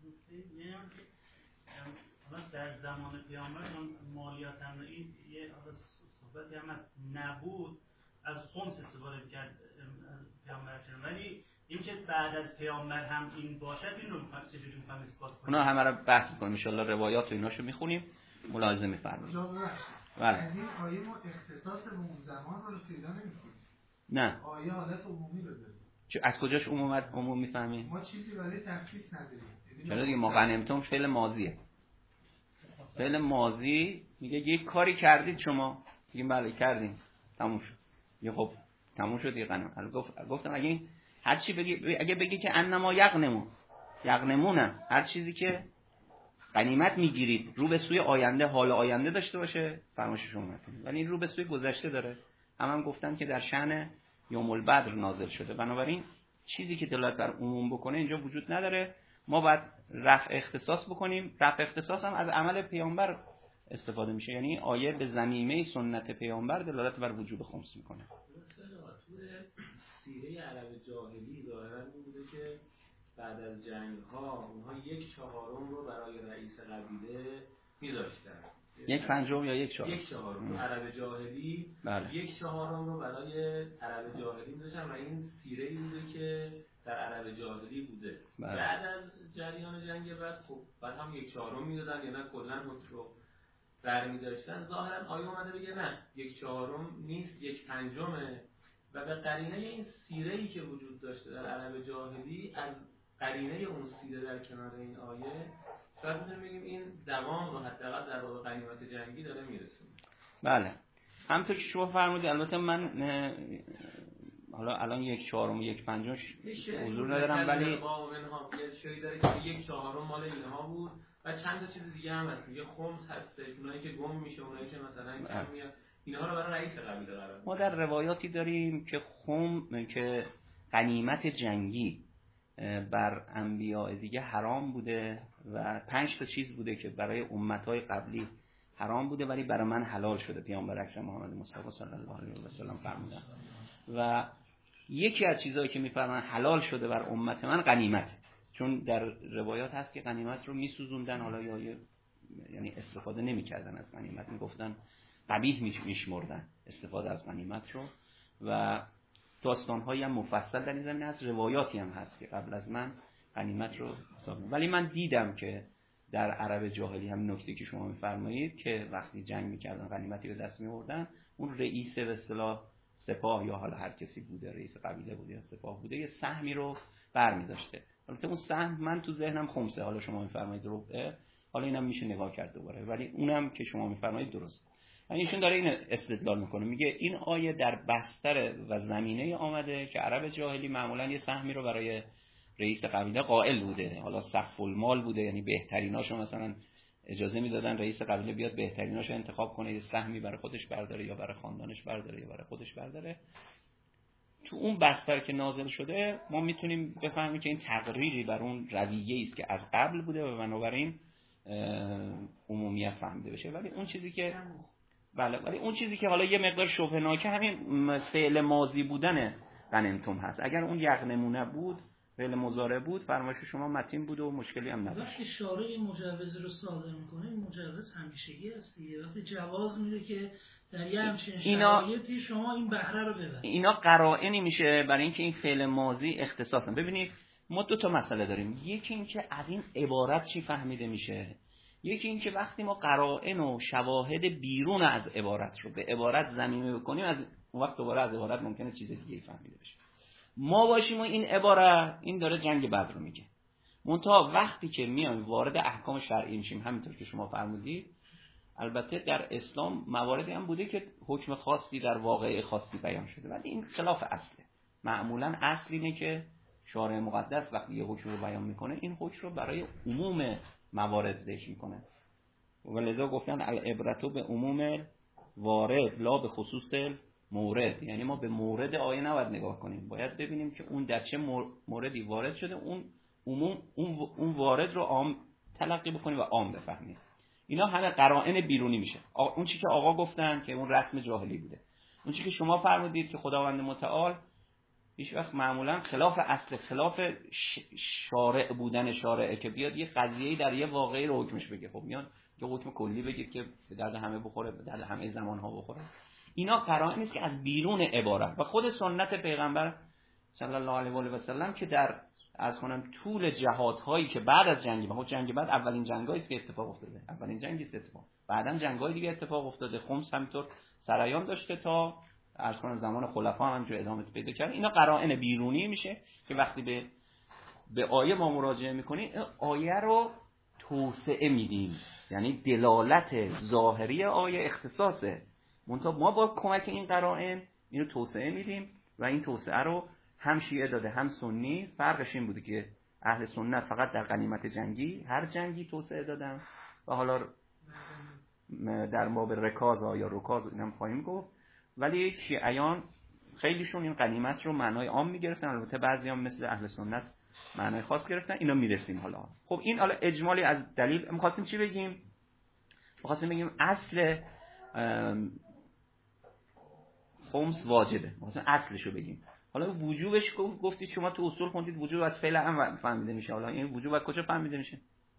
Speaker 3: در زمان پیامبر مالیات هم این یه صحبتی هم از نبود، از خمس استفاده می‌کرد پیامبر، ولی این که بعد از پیامبر هم این باشد این رو چجوری می‌فهمیم اثبات کنیم؟
Speaker 1: اونا همه رو بحث می‌کنیم ان شاءالله، روایات و ایناشو می‌خونیم ملاحظه می‌فرمایید.
Speaker 2: بله. از این آیه ما اختصاص به اون زمان رو پیدا نمی‌کنیم.
Speaker 1: نه.
Speaker 2: آیه حالت عمومی رو داره.
Speaker 1: چه از کجاش عمومیت عموم می‌فهمیم؟
Speaker 2: ما چیزی برای تخصیص نداریم.
Speaker 1: چرا دیگه ما غنیمتم فعل ماضیه. فعل ماضی میگه یک کاری کردید شما، میگیم بله کردیم تموم شد. یه خب تموم شد یه غنیمت. گفت گفتم اگه هر چی بگی، اگه بگی که انما یغنمون یغنمونه، هر چیزی که غنیمت میگیرید رو به سوی آینده، حال آینده داشته باشه فرمایش شما نکنید، ولی این رو به سوی گذشته داره. هم هم گفتن که در شأن یوم البدر نازل شده، بنابراین چیزی که دلالت بر عموم بکنه اینجا وجود نداره. ما باید رفع اختصاص بکنیم. رفع اختصاص هم از عمل پیامبر استفاده میشه، یعنی آیه به ضمیمه سنت پیامبر دلالت بر وجوب خمس میکنه.
Speaker 4: سیره عرب جاهلی ظاهرا این بوده که بعد از جنگ ها اونها یک چهارم رو برای رئیس قبیله میذاشتن،
Speaker 1: یک پنجم یا یک چهارم.
Speaker 4: یک چهارم عرب جاهلی
Speaker 1: بله.
Speaker 4: یک چهارم رو برای عرب جاهلی میذاشتن و این سیره ای بوده که در عرب جاهلی بوده. بله. بعد از جریان جنگ بعد خب بعد هم یک چهارم میدادن یا نه کلا حکم رو برمی‌داشتن. ظاهرا آیه اومده بگه نه یک چهارم نیست، یک پنجمه و به قرینه این سیره ای که وجود داشته در عرب جاهلی از قرینه اون سیره در کنار این آیه شاید میتونیم بگیم این دوام رو حداقل در واقع غنیمت جنگی داره میرسونه.
Speaker 1: بله همونطور که شما فرمودید. البته من حالا الان یک چهارم و یک پنجم حضور ندارم، ولی
Speaker 4: با منها یه شایی داره که یک چهارم مال اینها بود و چند تا چیز دیگه هم هست، میگه خمس هستش، اونایی که گم میشه، اونایی که مثلا کم میاد، اینها رو برای رئیس قبیله قرار میده.
Speaker 1: ما در روایاتی داریم که خم که غنیمت جنگی بر انبیاء دیگه حرام بوده و پنج تا چیز بوده که برای امتهای قبلی حرام بوده ولی برای من حلال شده. پیامبر اکرم محمد مصطفی صلی الله علیه و سلم فرمودن و یکی از چیزایی که میفرمان حلال شده بر امت من غنیمت، چون در روایات هست که غنیمت رو میسوزوندن، حالا یا یعنی استفاده نمیکردن از غنیمت، میگفتن قبیح میشمردن استفاده از غنیمت رو و داستان‌هایی هم مفصل در این زمینه هست، روایاتی هم هست که قبل از من غنیمت رو حساب. ولی من دیدم که در عرب جاهلی هم نکته که شما می‌فرمایید که وقتی جنگ می‌کردن غنیمتی به دست می‌آوردن، اون رئیس به اصطلاح سپاه یا حالا هر کسی بوده، رئیس قبیله بوده یا سپاه بوده، یه سهمی رو برمی‌داشته. البته اون سهم من تو ذهنم خمسه، حالا شما می‌فرمایید ربعه، حالا اینم میشه نگاه کرد دوباره، ولی اونم که شما می‌فرمایید درست. یعنی ایشون داره این استدلال میکنه، میگه این آیه در بستر و زمینه آمده که عرب جاهلی معمولا یه سهمی رو برای رئیس قبیله قائل بوده، حالا سقف المال بوده، یعنی بهتریناشو مثلا اجازه میدادن رئیس قبیله بیاد بهتریناشو انتخاب کنه، یه سهمی برای خودش برداره یا برای خاندانش برداره یا برای خودش برداره. تو اون بستر که نازل شده ما میتونیم بفهمیم که این تقریری بر اون رویه‌ای است که از قبل بوده و بنابراین عمومیت فهمیده بشه. ولی اون چیزی که بله ولی اون چیزی که حالا یه مقدار شبهه‌ناکه همین فعل ماضی بودن غنمتم هست. اگر اون یغنمونه بود، فعل مضارع بود، فرمایش شما متین بود و مشکلی هم نداشت.
Speaker 5: وقتی شارع این مجوز رو صادر میکنه، این مجوز همیشگی است دیگه. وقتی جواز میده که در یه همچین شرایطی شما این بهره رو ببرید، اینا
Speaker 1: قرائنی میشه برای اینکه این فعل ماضی اختصاصا. ببینید ما دو تا مسئله داریم، یکی این که از این عبارت چی فهمیده میشه، یکی این که وقتی ما قرائن و شواهد بیرون از عبارت رو به عبارت ضمیمه بکنیم، از اون وقت دوباره از عبارت ممکنه چیز دیگه فهمیده بشه. ما باشیم و این عبارت این داره جنگ بدر رو میگه، منتها وقتی که میایم وارد احکام شرعی میشیم همینطور که شما فرمودید، البته در اسلام مواردی هم بوده که حکم خاصی در واقعه خاصی بیان شده، ولی این خلاف اصله. معمولا اصل اینه که شارع مقدس وقتی یه حکم رو بیان میکنه این حکم رو برای عموم موارد ذکر میکنه و لذا گفتن العبرة به عموم وارد لا به خصوص مورد، یعنی ما به مورد آیه نباید نگاه کنیم، باید ببینیم که اون در چه موردی وارد شده، اون عموم اون اون وارد رو عام تلقی بکنیم و عام بفهمیم. اینا همه قرائن بیرونی میشه. اون چیزی که آقا گفتن که اون رسم جاهلی بوده، اون چیزی که شما فرمودید که خداوند متعال هیچ وقت معمولا خلاف اصل، خلاف شارع بودن شارعه که بیاد یه قضیه‌ای در یه واقعی رو حکمش بگه. خب میان یه حکم کلی بگه که به درد همه بخوره، به درد همه زمان‌ها بخوره. اینا قرائن است که از بیرون عبارت و خود سنت پیغمبر صلی الله علیه و آله و سلم که در از کنم طول جهادهایی که بعد از جنگ بعد جنگ بعد اولین جنگایی است که اتفاق افتاده، اولین جنگی است اتفاق، بعداً جنگ‌های دیگه اتفاق افتاده، خمس همینطور سرایان داشته تا از کنم زمان خلفا هم همینجور ادامه پیدا کرد. اینا قرائن بیرونی میشه که وقتی به به آیه ما مراجعه میکنیم آیه رو توسعه میدیم، یعنی دلالت ظاهری آیه اختصاصه، منتها ما با کمک این قرائن اینو توسعه میدیم و این توسعه رو هم شیعه داده هم سنی. فرقش این بوده که اهل سنت فقط در غنیمت جنگی، هر جنگی توسعه دادن و حالا در باب رکاز یا رکاز اینم خواهیم گفت. ولی شیعیان خیلیشون این غنیمت رو معنای عام میگرفتن، البته بعضیام مثل اهل سنت معنای خاص گرفتن. اینا میرسیم حالا. خب این حالا اجمالی از دلیل. می‌خواستیم چی بگیم؟ می‌خواستیم بگیم اصل خمس واجبه، مثلا اصلشو بگیم. حالا وجوبش گفتید شما تو اصول خوندید وجوب از فعل هم فهمیده میشه. حالا این وجوب از کجا فهمیده میشه؟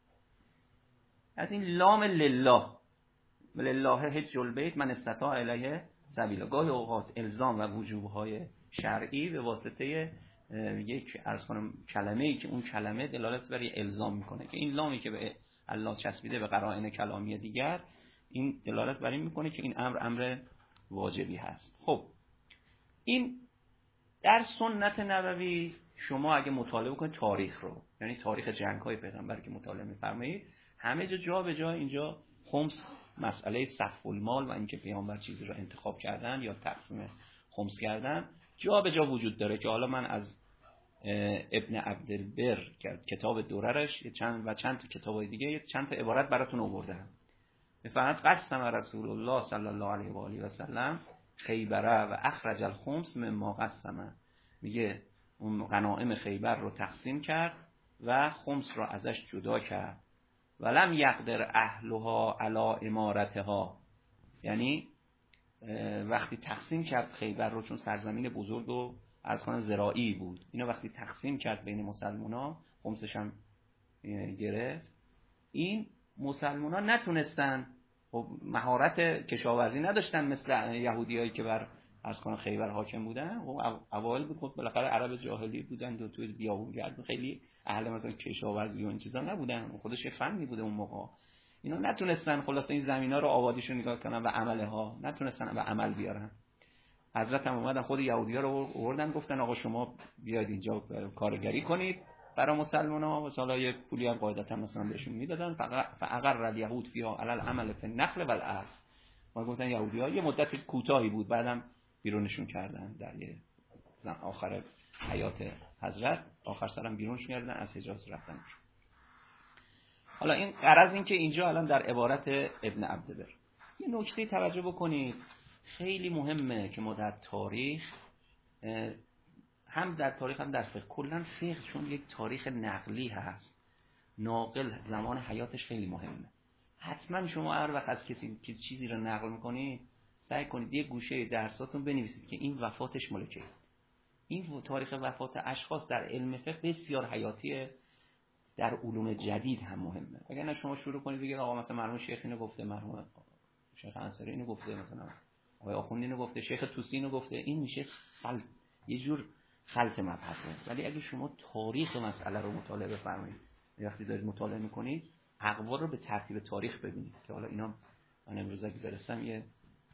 Speaker 1: از این لام لله ولله حج البیت من استطاع الیه سبیلا. گاهی اوقات الزام و وجوب‌های شرعی به واسطه یک عرض کنم کلمه‌ای که اون کلمه دلالت بر الزام میکنه، که این لامی که به الله چسبیده به قرائن کلامی دیگر، این دلالت بر این میکنه که این امر امر واجبی هست. خب این در سنت نبوی شما اگه مطالعه کنید تاریخ رو، یعنی تاریخ جنگ‌های پیغمبر که مطالعه می‌فرمایید، همه جا جا به جا اینجا خمس، مسئله صف المال و اینکه پیامبر چیزی رو انتخاب کردن یا تقسیم خمس کردن جا به جا وجود داره. که حالا من از ابن عبدالبر کتاب دوررش چند و چند تا کتابای دیگه چند تا عبارت براتون آوردم. می‌فرماید قسم رسول الله صلی الله علیه و آله و سلم خیبره و اخرج الخمس مما قسم. میگه اون غنایم خیبر رو تقسیم کرد و خمس رو ازش جدا کرد. ولم یقدر اهلها علی امارتها، یعنی وقتی تقسیم کرد خیبر رو، چون سرزمین بزرگ و از خانه زراعی بود، اینو وقتی تقسیم کرد بین مسلمونا، خمسش هم گرفت، این مسلمونا نتونستن، خب مهارت کشاورزی نداشتن مثل یهودیایی که بر از خانه خیبر حاکم بودن. خب اوایل بود، خب بالاخره عرب جاهلی بودن، دو توی بیابون گرد، خیلی اهل مثلا کشاورزی و این چیزا نبودن، خودش فنی بوده اون موقع. اینا نتونستن خلاص این زمینا رو آبادیشو نگاه کنن و عمله ها نتونستن به عمل بیارن. حضرت هم اومدن خود یهودی‌ها رو آوردن گفتن آقا شما بیاید اینجا کارگری کنید برای مسلمان‌ها، مثلا یه پولی هم قاعدتا مثلا بهشون میدادن. فاقر الیهود فیها علی العمل فی النخل والارض. ما گفتن یهودی‌ها یه مدت کوتاهی بود، بعدم بیرونشون کردن در یه آخر حیات حضرت، آخر سرم بیرونشون کردن، از حجاز رفتن. حالا این غرض این که اینجا الان در عبارت ابن عبدالبر یه نکته توجه بکنید خیلی مهمه که ما در تاریخ، هم در تاریخ هم در فقه، کلا فقه چون یک تاریخ نقلی هست، ناقل زمان حیاتش خیلی مهمه. حتما شما هر وقت از کسی که چیزی رو نقل میکنید سعی کنید یه گوشه درساتون بنویسید که این وفاتش مال کیه. این تاریخ وفات اشخاص در علم فقه بسیار حیاتیه، در علوم جدید هم مهمه. اگر نه شما شروع کنید بگید آقا مثلا مرحوم شیخ اینو گفته، مرحوم شیخ انصاری اینو گفته، مثلا آقای آخوندی اینو گفته، شیخ طوسی اینو گفته، این میشه خلط، یه جور خلط مبحثه. ولی اگه شما تاریخ مسئله رو مطالعه بفرمایید، وقتی دارید مطالعه میکنید اقوال رو به ترتیب تاریخ ببینید، که حالا اینا من امروز اگه برسم یه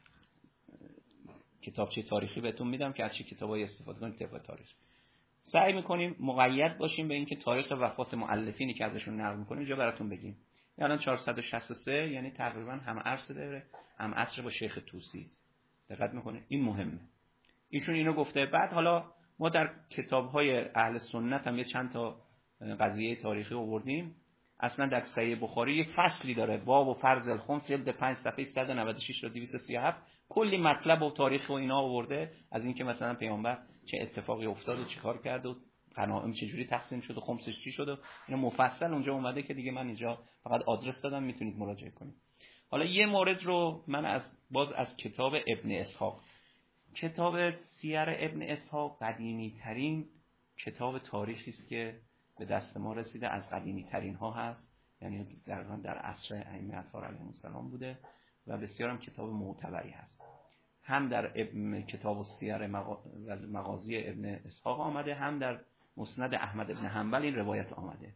Speaker 1: کتابچه تاریخی بهتون میدم که از چه کتابایی استفاده کنید طبق تاریخ. سعی میکنیم مقید باشیم به اینکه تاریخ وفات مؤلفینی که ازشون نقل میکنیم اینجا براتون بگیم. الان چهارصد و شصت و سه یعنی تقریبا هم عصر داره، هم عصر با شیخ طوسی. دقت میکنه این مهمه. ایشون اینو گفته. بعد حالا ما در کتاب‌های اهل سنت هم یه چند تا قضیه تاریخی آوردیم. اصلا در صحیح بخاری یه فصلی داره، باب و فرض الخمس، جلد پنج صفحه صد و نود و شش تا دویست و سی و هفت، کلی مطلب و تاریخ و اینا آورده از اینکه مثلا پیامبر چه اتفاقی افتاد و چیکار کرد و غنایم چجوری تقسیم شد و خمسش چی شد و اینا مفصل اونجا اومده که دیگه من اینجا فقط آدرس دادم، میتونید مراجعه کنید. حالا یه مورد رو من از باز از کتاب ابن اسحاق، کتاب سیر ابن اسحاق قدیمی ترین کتاب تاریخی است که به دست ما رسیده، از قدیمی ترین ها هست، یعنی در در عصر ائمه اطهار علیهم السلام بوده و بسیار هم کتاب معتبری هست. هم در ابن کتاب السیر مغازی ابن اسحاق آمده، هم در مسند احمد ابن حنبل این روایت آمده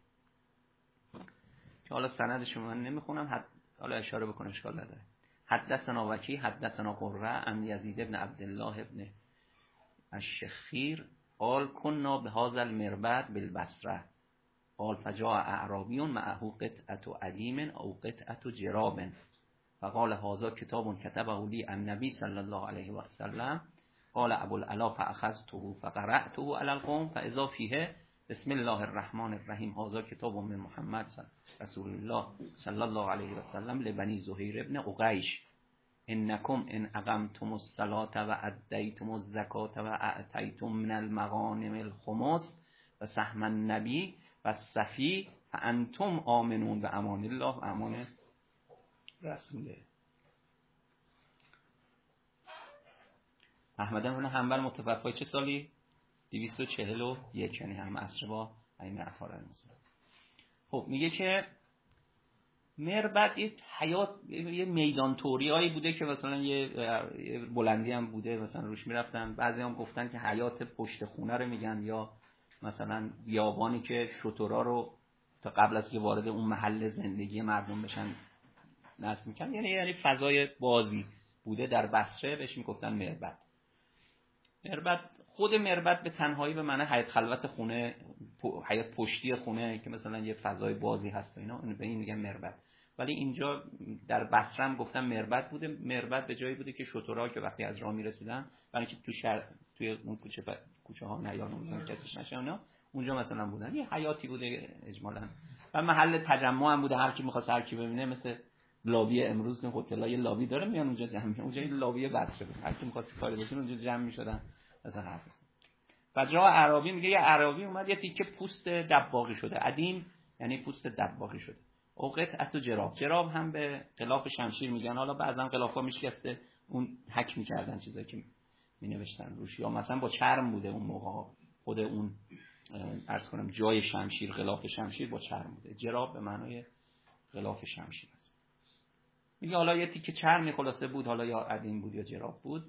Speaker 1: که حالا سندش من نمیخونم، حد حالا اشاره بکنم اشکال نداره. حدثنا وکی حدثنا قره عن یزید ابن عبدالله ابن الشخیر قال كنا بهذا المربد بالبصره قال فجاء اعرابی معه قطعه علیم او قطعه جراب فقال هذا کتاب كتبه لي النبي صلى الله عليه وسلم قال ابو العلا فاخذته فقرأته على القوم فاذا فيه بسم الله الرحمن الرحیم هذا کتاب من محمد رسول الله صلی الله علیه و سلم لبنی زهیر ابن عقیش انکم ان اقمتم الصلاة و ادیتم الزکاة و اعطیتم من المغانم الخمس و سهم النبی و صفی فانتم آمنون به امان الله و امان رسوله. احمد بن حنبل متوفی چه سالی؟ دویست و چهل و یک، یعنی هم عصر با ائمه اطهار المسلمین. خب میگه که مربد یه حیات یه میدان توریایی بوده که مثلا یه بلندی هم بوده مثلا روش میرفتن. بعضی هم گفتن که حیات پشت خونه رو میگن، یا مثلا بیابانی که شترا رو تا قبل از که وارد اون محل زندگی مردم بشن نصب میکنن، یعنی یعنی فضای بازی بوده در بصره، بهش میگفتن مربد. مربد خود مربد به تنهایی به معنی حیات خلوت خونه، حیات پشتی خونه که مثلا یه فضای بازی هست و اینا، به این میگن مربد. ولی اینجا در بصره هم گفتن مربد بوده. مربد به جایی بوده که شترها که وقتی از راه میرسیدن برای اینکه تو شهر توی اون کوچه ب... کوچه ها نیان مثلا کسیش نشه اونا، اونجا مثلا بودن. یه حیاتی بوده اجمالاً و محل تجمع هم بوده. هر کی می‌خواست هر کی ببینه، مثل لابی امروز که هتل‌ها یه لابی داره میان اونجا جمع میشن. اونجا یه لابی بصره بود، هر کی می‌خواست کاری بکنه اونجا جمع می‌شدن مثلا حرف بزنن. و جا عربی میگه یه عربی اومد یه تیکه پوست دباغی شده، عدیم یعنی پوست دباغی شده، اوقات اتو جراب. جراب هم به غلاف شمشیر میگن. حالا بعضا غلافا میشکسته اون حک میکردن چیزایی که مینوشتن روش، یا مثلا با چرم بوده اون موقع، خود اون عرض کنم جای شمشیر، غلاف شمشیر با چرم بوده. جراب به معنای غلاف شمشیر است. میگه حالا یه تیکه چرمی خلاصه بود، حالا یا عدیم بود یا جراب بود.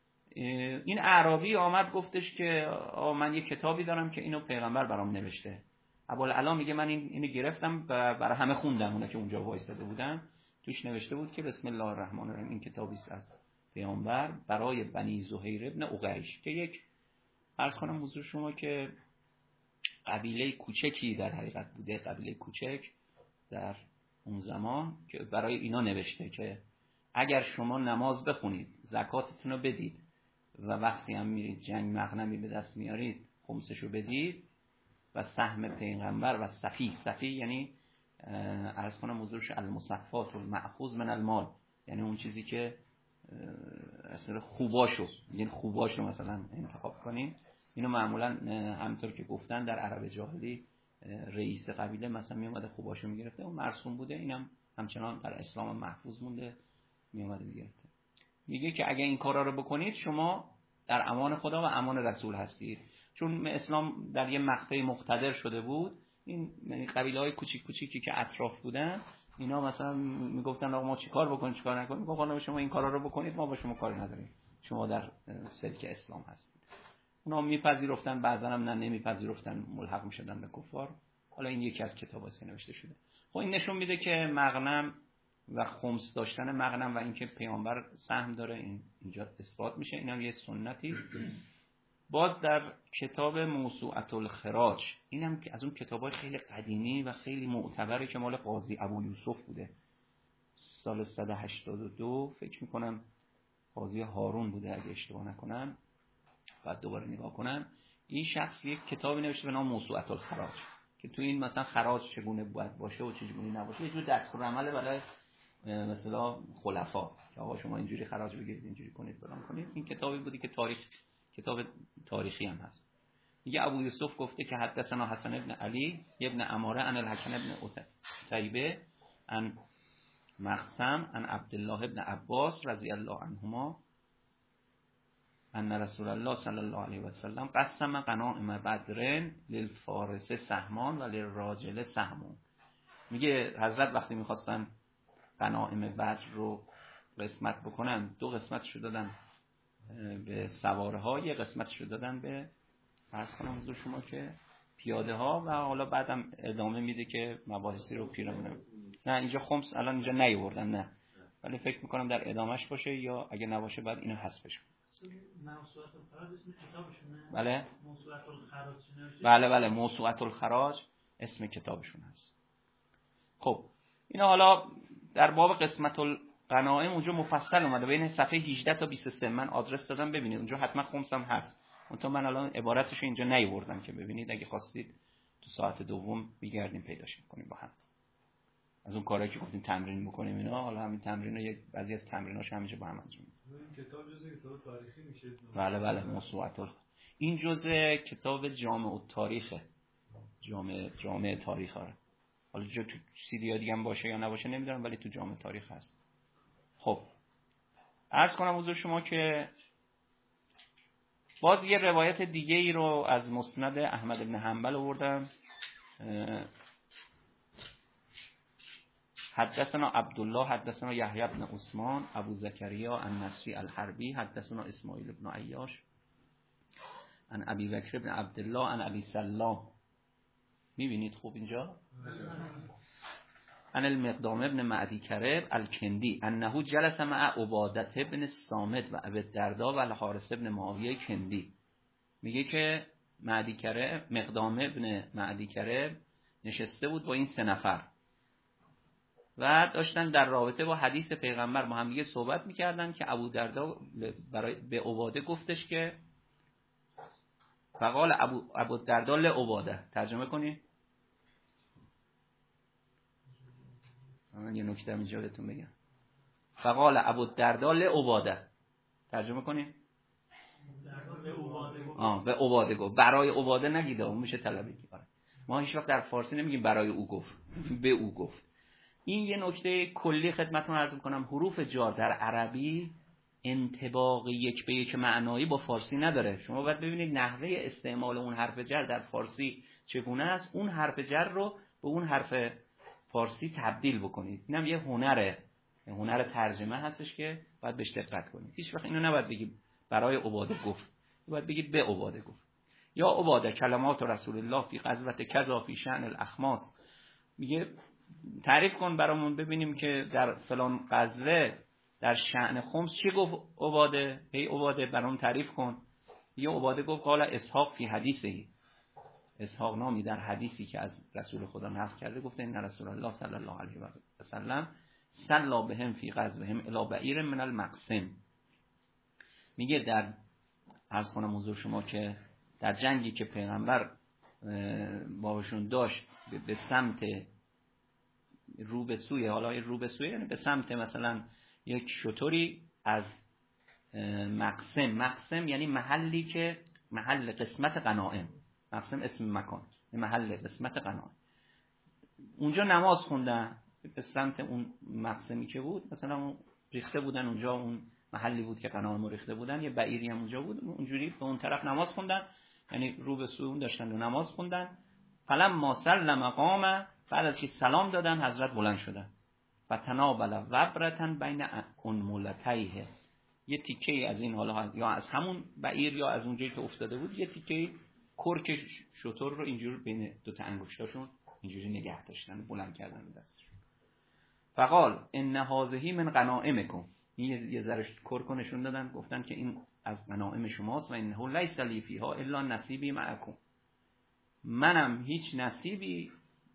Speaker 1: این اعرابی آمد گفتش که من یه کتابی دارم که اینو پیغمبر برام نوشته. ابوالعلا میگه من این اینو گرفتم و برای همه خوندم، اونا که اونجا وایساده بودن. توش نوشته بود که بسم الله الرحمن الرحیم، این کتابی است از پیامبر برای بنی زهیر ابن عقیش، که یک عرض کنم حضور شما که قبیله کوچکی در حقیقت بوده، قبیله کوچک در اون زمان، که برای اینا نوشته که اگر شما نماز بخونید، زکاتتون رو بدید و وقتی هم میرید جنگ مغنمی به دست میارید خمسشو بدید و سهم پیغمبر و صفی، صفی یعنی عرض کنم حضورش المصفات و المأخوذ من المال، یعنی اون چیزی که اصلا خوباشو، یعنی خوباشو مثلا انتخاب کنیم. اینو معمولا همونطور که گفتن در عرب جاهلی رئیس قبیله مثلا میومده خوباشو میگرفته، اون مرسوم بوده. اینم همچنان در اسلام محفوظ مونده، میومده میگرفته. میگه که اگه این کارا رو بکنید شما در امان خدا و امان رسول هستید. چون اسلام در یه مقطعی مقتدر شده بود، این قبیله‌های کوچیک کوچیکی که اطراف بودن اینا مثلا میگفتن آقا ما چیکار بکنیم چیکار نکنیم. میگفتن شما این کارا رو بکنید ما با شما کاری نداریم، شما در سلک اسلام هستید. اونا میپذیرفتن، بعضا هم نه نمیپذیرفتن، ملحق میشدن به کفار. حالا این یکی از کتاباست که نوشته شده. خب این نشون میده که مغنم و خمس داشتن مغنم و اینکه پیامبر سهم داره، این اینجا اثبات میشه. اینم یه سنتی. باز در کتاب موسوعة الخراج، اینم که از اون کتابای خیلی قدیمی و خیلی معتبره که مال قاضی ابو یوسف بوده، سال صد و هشتاد و دو فکر میکنم، قاضی هارون بوده اگه اشتباه نکنم، بعد دوباره نگاه کنم. این شخص یک کتابی نوشته به نام موسوعة الخراج که تو این مثلا خراج چگونه باید باشه و چگونه نباشه، یه جور دستورالعمل برای مثلا خلفا که آقا شما اینجوری خراج بگیرید، اینجوری کنید، فلان کنید. این کتابی بودی که تاریخ، کتاب تاریخی هم هست. میگه ابو یوسف گفته که حدثنا حسن ابن علی ابن عماره عن الحکم ابن عتیبه عن مقسم عن عبدالله ابن عباس رضی الله عنهما ان رسول الله صلی الله علیه و سلم قسم غنائم بدر للفارس سهمان و للراجل سهمون. میگه حضرت وقتی میخواستن غنائم بدر رو قسمت بکنن، دو قسمتشو دادن به سواره ها، یه قسمتشو دادن به فرض کنم حضور شما که پیاده ها، و حالا بعدم ادامه میده که مباحثی رو پیرامون. نه اینجا خمس الان اینجا نیاوردن، نه، ولی فکر میکنم در ادامهش باشه، یا اگه نباشه بعد اینو حذفش کنم.
Speaker 3: موسوعة الخراج اسم کتابشونه؟
Speaker 1: بله
Speaker 3: موسوعة الخراج.
Speaker 1: بله بله موسوعة الخراج اسم کتابشون هست. خب اینا حالا در باب قسمت الغنائم اونجا مفصل اومده، بین صفحه هجده تا بیست و سه من آدرس دادم ببینید، اونجا حتما خمس هم هست. منتها من الان عبارتش اینجا نیاوردم که ببینید، اگه خواستید تو ساعت دوم میگردیم پیداش میکنیم با هم. از اون کارهایی که گفتیم تمرین میکنیم اینا، حالا همین تمرین‌ها یک بعضی از تمریناش همینجا با هم انجام میدیم.
Speaker 6: این کتاب جزء کتاب تاریخی میشه.
Speaker 1: بله بله موسوعات. این جزء کتاب جامع التاریخه. جامع جامع تاریخ آره. حالا جو تو سیدی دیگه هم باشه یا نباشه نمیدونم، ولی تو جامع تاریخ هست. خب عرض کنم حضور شما که باز یه روایت دیگه ای رو از مسند احمد بن حنبل آوردم. حدثنا عبدالله حدثنا یحیی بن عثمان ابو زکریا النصری الحربی حدثنا اسماعیل بن عیاش عن ابی بکر بن عبدالله عن ابی سلام. میبینید خوب اینجا؟ عن المقدام ابن معدی کرب الکندی انه جلس مع عبادة ابن الصامت و ابی الدرداء و الحارث ابن معاویه کندی. میگه که معدی کرب، مقدام ابن معدی کرب نشسته بود با این سه نفر و داشتن در رابطه با حدیث پیغمبر با هم دیگه صحبت میکردن که ابو الدرداء برای به عباده گفتش که فقال ابو ابو الدرداء لعباده. ترجمه کنی؟ من یه نکته اینجا بهتون بگم. فقال ابو الدرداء لعباده. ترجمه کنی؟ آه به عباده گفت. برای عباده نگید، اون میشه طلبی. ما هیچ وقت در فارسی نمیگیم برای او گفت، به او گفت. این یه نکته کلی خدمتتون عرض می‌کنم. حروف جار در عربی انطباق یک به یک معنایی با فارسی نداره. شما باید ببینید نحوه استعمال اون حرف جر در فارسی چگونه است، اون حرف جر رو به اون حرف فارسی تبدیل بکنید. اینم یه هنره، هنر ترجمه هستش که باید بهش دقت کنید. هیچ وقت اینو نباید بگید برای عباده گفت، باید بگید به عباده گفت. یا عباده کلمات رسول الله فی غزوه کذا فی شأن الاخماس. میگه تعریف کن برامون ببینیم که در فلان غزوه در شأن خمس چی گفت عباده؟ ای عباده برامون تعریف کن. یه عباده گفت قال اسحاق فی حدیثه. اسحاق نامی در حدیثی که از رسول خدا نقل کرده گفته ان رسول الله صلی الله علیه و سلم صلا بهم فی غزوهم الی بعیر من المقسم. میگه در عرض کنم حضور شما که در جنگی که پیغمبر باهاشون داشت به سمت رو به سوی، حالا رو به سوی یعنی به سمت مثلا یک شتری از مقسم. مقسم یعنی محلی که محل قسمت غنایم. مقسم اسم مکان، محل قسمت غنایم. اونجا نماز خوندن به سمت اون مقسمی که بود، مثلا اون ریخته بودن اونجا، اون محلی بود که غنایم ریخته بودن، یه بعیری هم اونجا بود، اونجوری به اون طرف نماز خوندن، یعنی رو به سوی اون داشتن و نماز خوندن. فلما سلم قام، بعد از که سلام دادن حضرت بلند شدن و تناول وبرتن بین انملتیه. یه تیکه از این، حالا یا از همون بعیر یا از اونجایی که افتاده بود، یه تیکه کرک شتر رو اینجور بین دو تا انگشتاشون اینجوری نگه داشتن، بلند کردن دستشون. فقال ان هذه من غنائمکم. این یه ذره کرک نشون دادن، گفتن که این از غنایم شماست و انه لیس لی فیها الا نصیبی معکم. منم هیچ نصیبی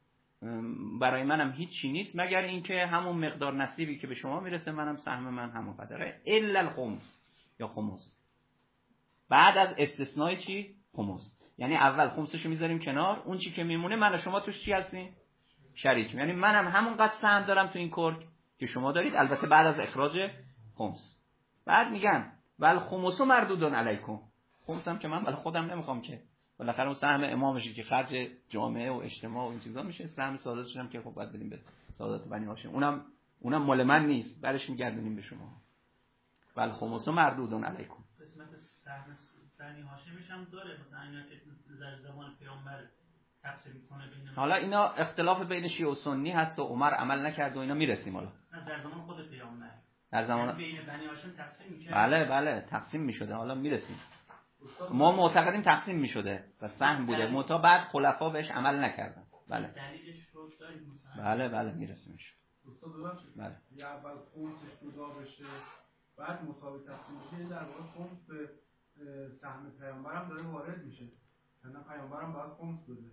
Speaker 1: برای منم هیچی نیست مگر اینکه همون مقدار نصیبی که به شما میرسه منم سهم من همون قدره. الا الخمس یا خمس. بعد از استثنای چی؟ خمس. یعنی اول خمسشو میذاریم کنار، اون چی که میمونه من و شما توش چی هستیم؟ شریک. یعنی منم همون قدر سهم دارم تو این کرک که شما دارید، البته بعد از اخراج خمس. بعد میگن ول خمس مردودون علیکم. خمس هم که من برای خودم نمیخوام که، بالاخره اون سهم امامشه که خرج جامعه و اجتماع و این چیزا میشه، سهم ساداتش هم که خب باید بدیم به سادات بنی هاشم، اونم اونم مال من نیست، برش میگردونیم به شما. ول خمس مردودون علیکم.
Speaker 3: قسمت سهم بنی هاشمش هم داره، مثلا اینا که در زمان پیامبر تقسیم میکنه بین.
Speaker 1: حالا اینا اختلاف بین شیعه و سنی هست و عمر عمل نکرد و اینا میرسیم حالا.
Speaker 3: در زمان خود پیامبر
Speaker 1: در زمان
Speaker 3: بین بنی هاشم تقسیم میشه.
Speaker 1: بله بله تقسیم میشده، حالا میرسیم. ما معتقدیم تقسیم میشده و سهم بوده، منتها بعد خلفا بهش عمل نکردن. بله
Speaker 3: دلیلش رو داریم مثلا.
Speaker 1: بله بله میرسیمش.
Speaker 2: استاد ببخشید.
Speaker 1: بله.
Speaker 2: یه اول خمسش جدا بشه، بعد مساوی تقسیم بشه، در واقع خمس به سهم پیامبرم داره وارد میشه. یعنی پیامبرم باید خمس بده.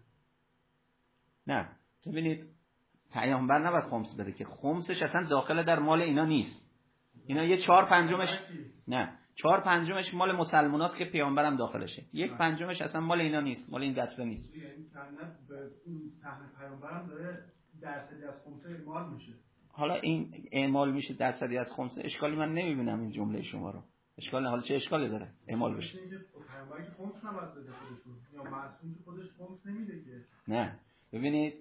Speaker 1: نه ببینید پیامبر نباید خمس بده که خمسش اصلا داخل در مال اینا نیست. اینا یه چهار پنجمش، نه چهار پنجمش مال مسلماناست که پیامبرم داخلشه، یک پنجمش اصلا مال اینا نیست، مال این دسته نیست.
Speaker 2: یعنی کنت به اون صحن پیامبرم داره درصدی از خمسه اعمال میشه.
Speaker 1: حالا این اعمال میشه درصدی از خمسه، اشکالی من نمیبینم این جمله شما رو. اشکال نه، حالا چه اشکالی داره اعمال بشه؟
Speaker 2: پیامبر که خمس نباید بده خودشون، یا معصوم که خودش خمس نمیده که.
Speaker 1: نه ببینید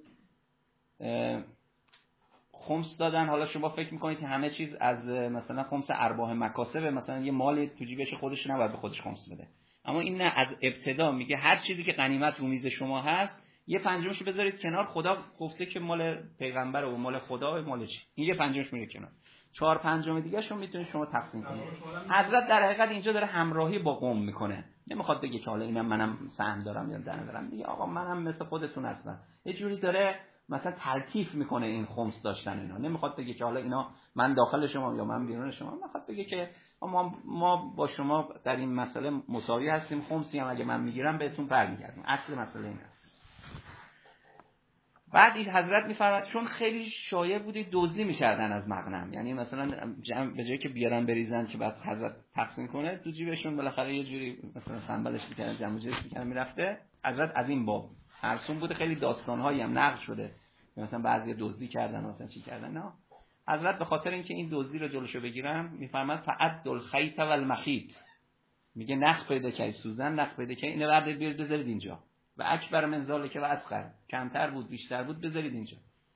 Speaker 1: خمس دادن، حالا شما فکر میکنید که همه چیز از مثلا خمس ارباح مکاسب، مثلا یه مالی تو جیبش خودش نباید به خودش خمس بده، اما این نه، از ابتدا میگه هر چیزی که غنیمت رو میز شما هست یه پنجمش بذارید کنار، خدا گفته که مال پیغمبر و مال خدا و مال چی، این یه پنجمش میره کنار، چهار پنجم دیگه شما میتونید شما تقسیم کنید. حضرت در حقیقت اینجا داره همراهی با قوم میکنه، نمیخواد بگه که حالا اینم منم سهم دارم یا دهن دارم، میگه آقا منم مثل خودتون هستم، یه جوری داره مثلا تلطیف میکنه این خمس داشتن اینا، نمیخواد بگه که حالا اینا من داخل شما یا من بیرون شما، میخواد بگه که ما ما با شما در این مسئله مساوی هستیم، خمسی هم اگه من میگیرم بهتون برمیگردم، اصل مسئله این است. بعد این حضرت میفرماد چون خیلی شایع بودی دزدی میکردن از مغنم، یعنی مثلا جمع به جایی که بیارن بریزن که بعد حضرت تقسیم کنه تو جیبشون بالاخره یه جوری مثلا سنبلش میکردن، جمع جورش میکردن میرفته. حضرت از این باب مرسوم بوده، خیلی داستانهایی هم نقل شده مثلا بعضی دزدی کردن مثلا چی کردن. نه حضرت به خاطر اینکه این دزدی رو جلوشو بگیرن میفرماد فعد الخیط والمخیط، میگه نخ پیدا کی سوزن، نخ پیدا کی اینو بردارید بیارید بذارید اینجا، و اکبر من ذالک و اصغر، کمتر بود بیشتر بود بذارید اینجا.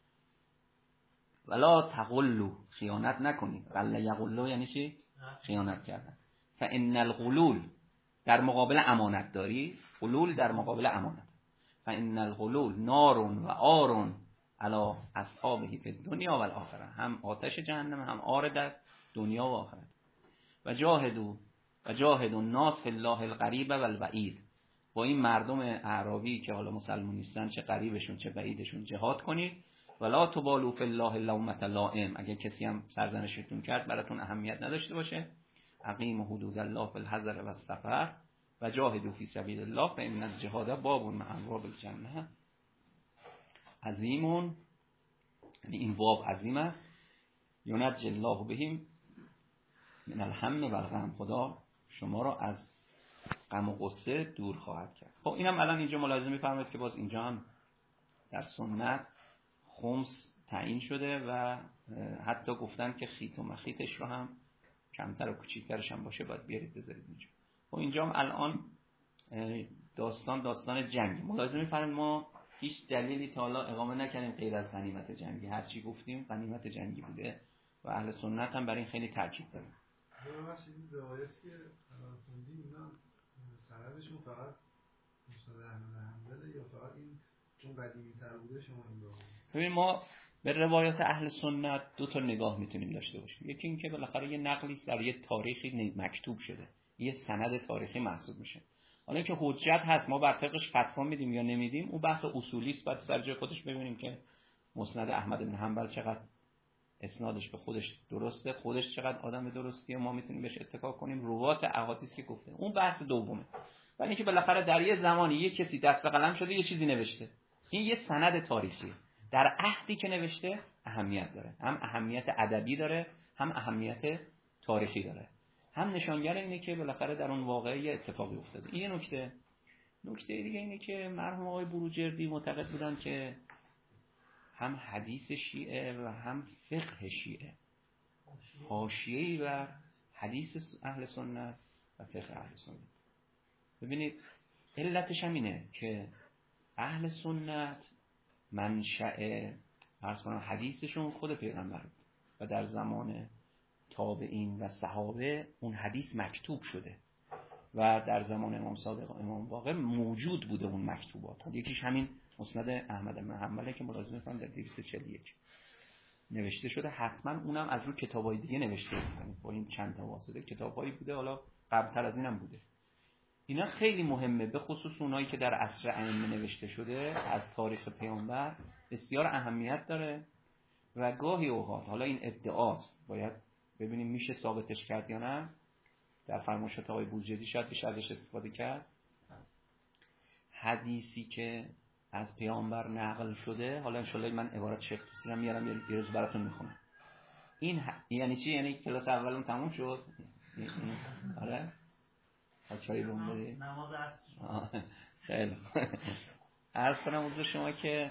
Speaker 1: ولا تغلوا، خیانت نکنید. غل یغلو یعنی چی؟ خیانت کردن. فان الغلول در مقابل امانت داری، غلول در مقابل امانت. فان الغلول نار و آر علی اصحابه فی الدنیا و الاخره، هم آتش جهنم هم آر در دنیا و آخرت. و جاهدوا و جاهدوا الناس فی الله القریب و البعید، با این مردم اعرابی که حالا مسلمان نیستن چه قریبشون چه بعیدشون جهاد کنید. ولا تبالوا فی الله لومة لائم، اگه کسی هم سرزنشتون کرد براتون اهمیت نداشته باشه. اقیموا حدود الله فی الحضر و السفر و جاهدوا فی سبیل الله فان الجهاد باب من ابواب الجنه عظیم، یعنی این باب عظیم است. ینجی الله بهم من الهم و الغم، خدا شما را از غم و غصه دور خواهد کرد. خب اینم الان اینجا ملاحظه می‌فرمایید که باز اینجا هم در سنت خمس تعیین شده و حتی گفتن که خیط و مخیطش رو هم کمتر و کوچیک‌ترش هم باشه باید بیارید بذارید اینجا. خب اینجا هم الان داستان داستان جنگ، ملاحظه می‌فرمایید ما هیچ دلیلی تا حالا اقامه نکردیم غیر از غنیمت جنگی، هر چی گفتیم غنیمت جنگی بوده و اهل سنت هم برای این خیلی تاکید دارن.
Speaker 6: ببخشید این روایتی که خوندیم اینا سندشون فقط مستند احمد حنبله یا فقط این چون قدیمی تر بوده شما این رو؟
Speaker 1: ببین ما به روایات اهل سنت دو تا نگاه میتونیم داشته باشیم. یکی این که بالاخره یه نقلی است در یه تاریخی مکتوب شده، یه سند تاریخی محسوب میشه. حالا اینکه حجت هست ما بر طبقش فتوا میدیم یا نمیدیم اون بحث اصولی است، بعد سر جای خودش ببینیم که مسند احمد بن حنبل چقدر اسنادش به خودش درسته، خودش چقدر آدم درستیه ما میتونیم بهش اتکا کنیم، روات احادیث که گفته، اون بحث دومه. ولی اینکه بالاخره در یه زمانی یه کسی دست به قلم شده یه چیزی نوشته، این یه سند تاریخی در عهدی که نوشته اهمیت داره، هم اهمیت ادبی داره هم اهمیت تاریخی داره، هم نشانگر اینه که بالاخره در اون واقعه یه اتفاقی افتاده. این یه نکته. نکته دیگه اینه که مرحوم آقای بروجردی معتقد بودن که هم حدیث شیعه و هم فقه شیعه حاشیه‌ای و حدیث اهل سنت و فقه اهل سنت. ببینید علتش هم اینه که اهل سنت منشأ اصلا حدیثشون خود پیغمبر بود و در زمان تابعین و صحابه اون حدیث مکتوب شده و در زمان امام صادق و امام باقر موجود بوده اون مکتوبات. یکیش همین مسند احمد بن حنبل که ملاحظه می‌کنید در دویست و چهل و یک نوشته شده، حتما اونم از رو کتابای دیگه نوشته شده، با این چند تا واسطه کتابایی بوده، حالا قبل‌تر از اینم بوده. اینا خیلی مهمه، به خصوص اونایی که در عصر ائمه نوشته شده از تاریخ پیامبر بسیار اهمیت داره و گاهی اوقات حالا این ادعاست، باید ببینیم میشه ثابتش کرد یا نه. در فرمایشات آقای بروجردی شاید بشه ازش استفاده کرد. حدیثی که از پیامبر نقل شده، حالا ان شاءالله من عبارت شیخ توسی رو میارم یه روز براتون میخونم. این ح... یعنی چی؟ یعنی کلاس اولم تموم شد آره چای روم داری؟
Speaker 3: نماز عصر.
Speaker 1: خیلی عرض کنم حضور شما که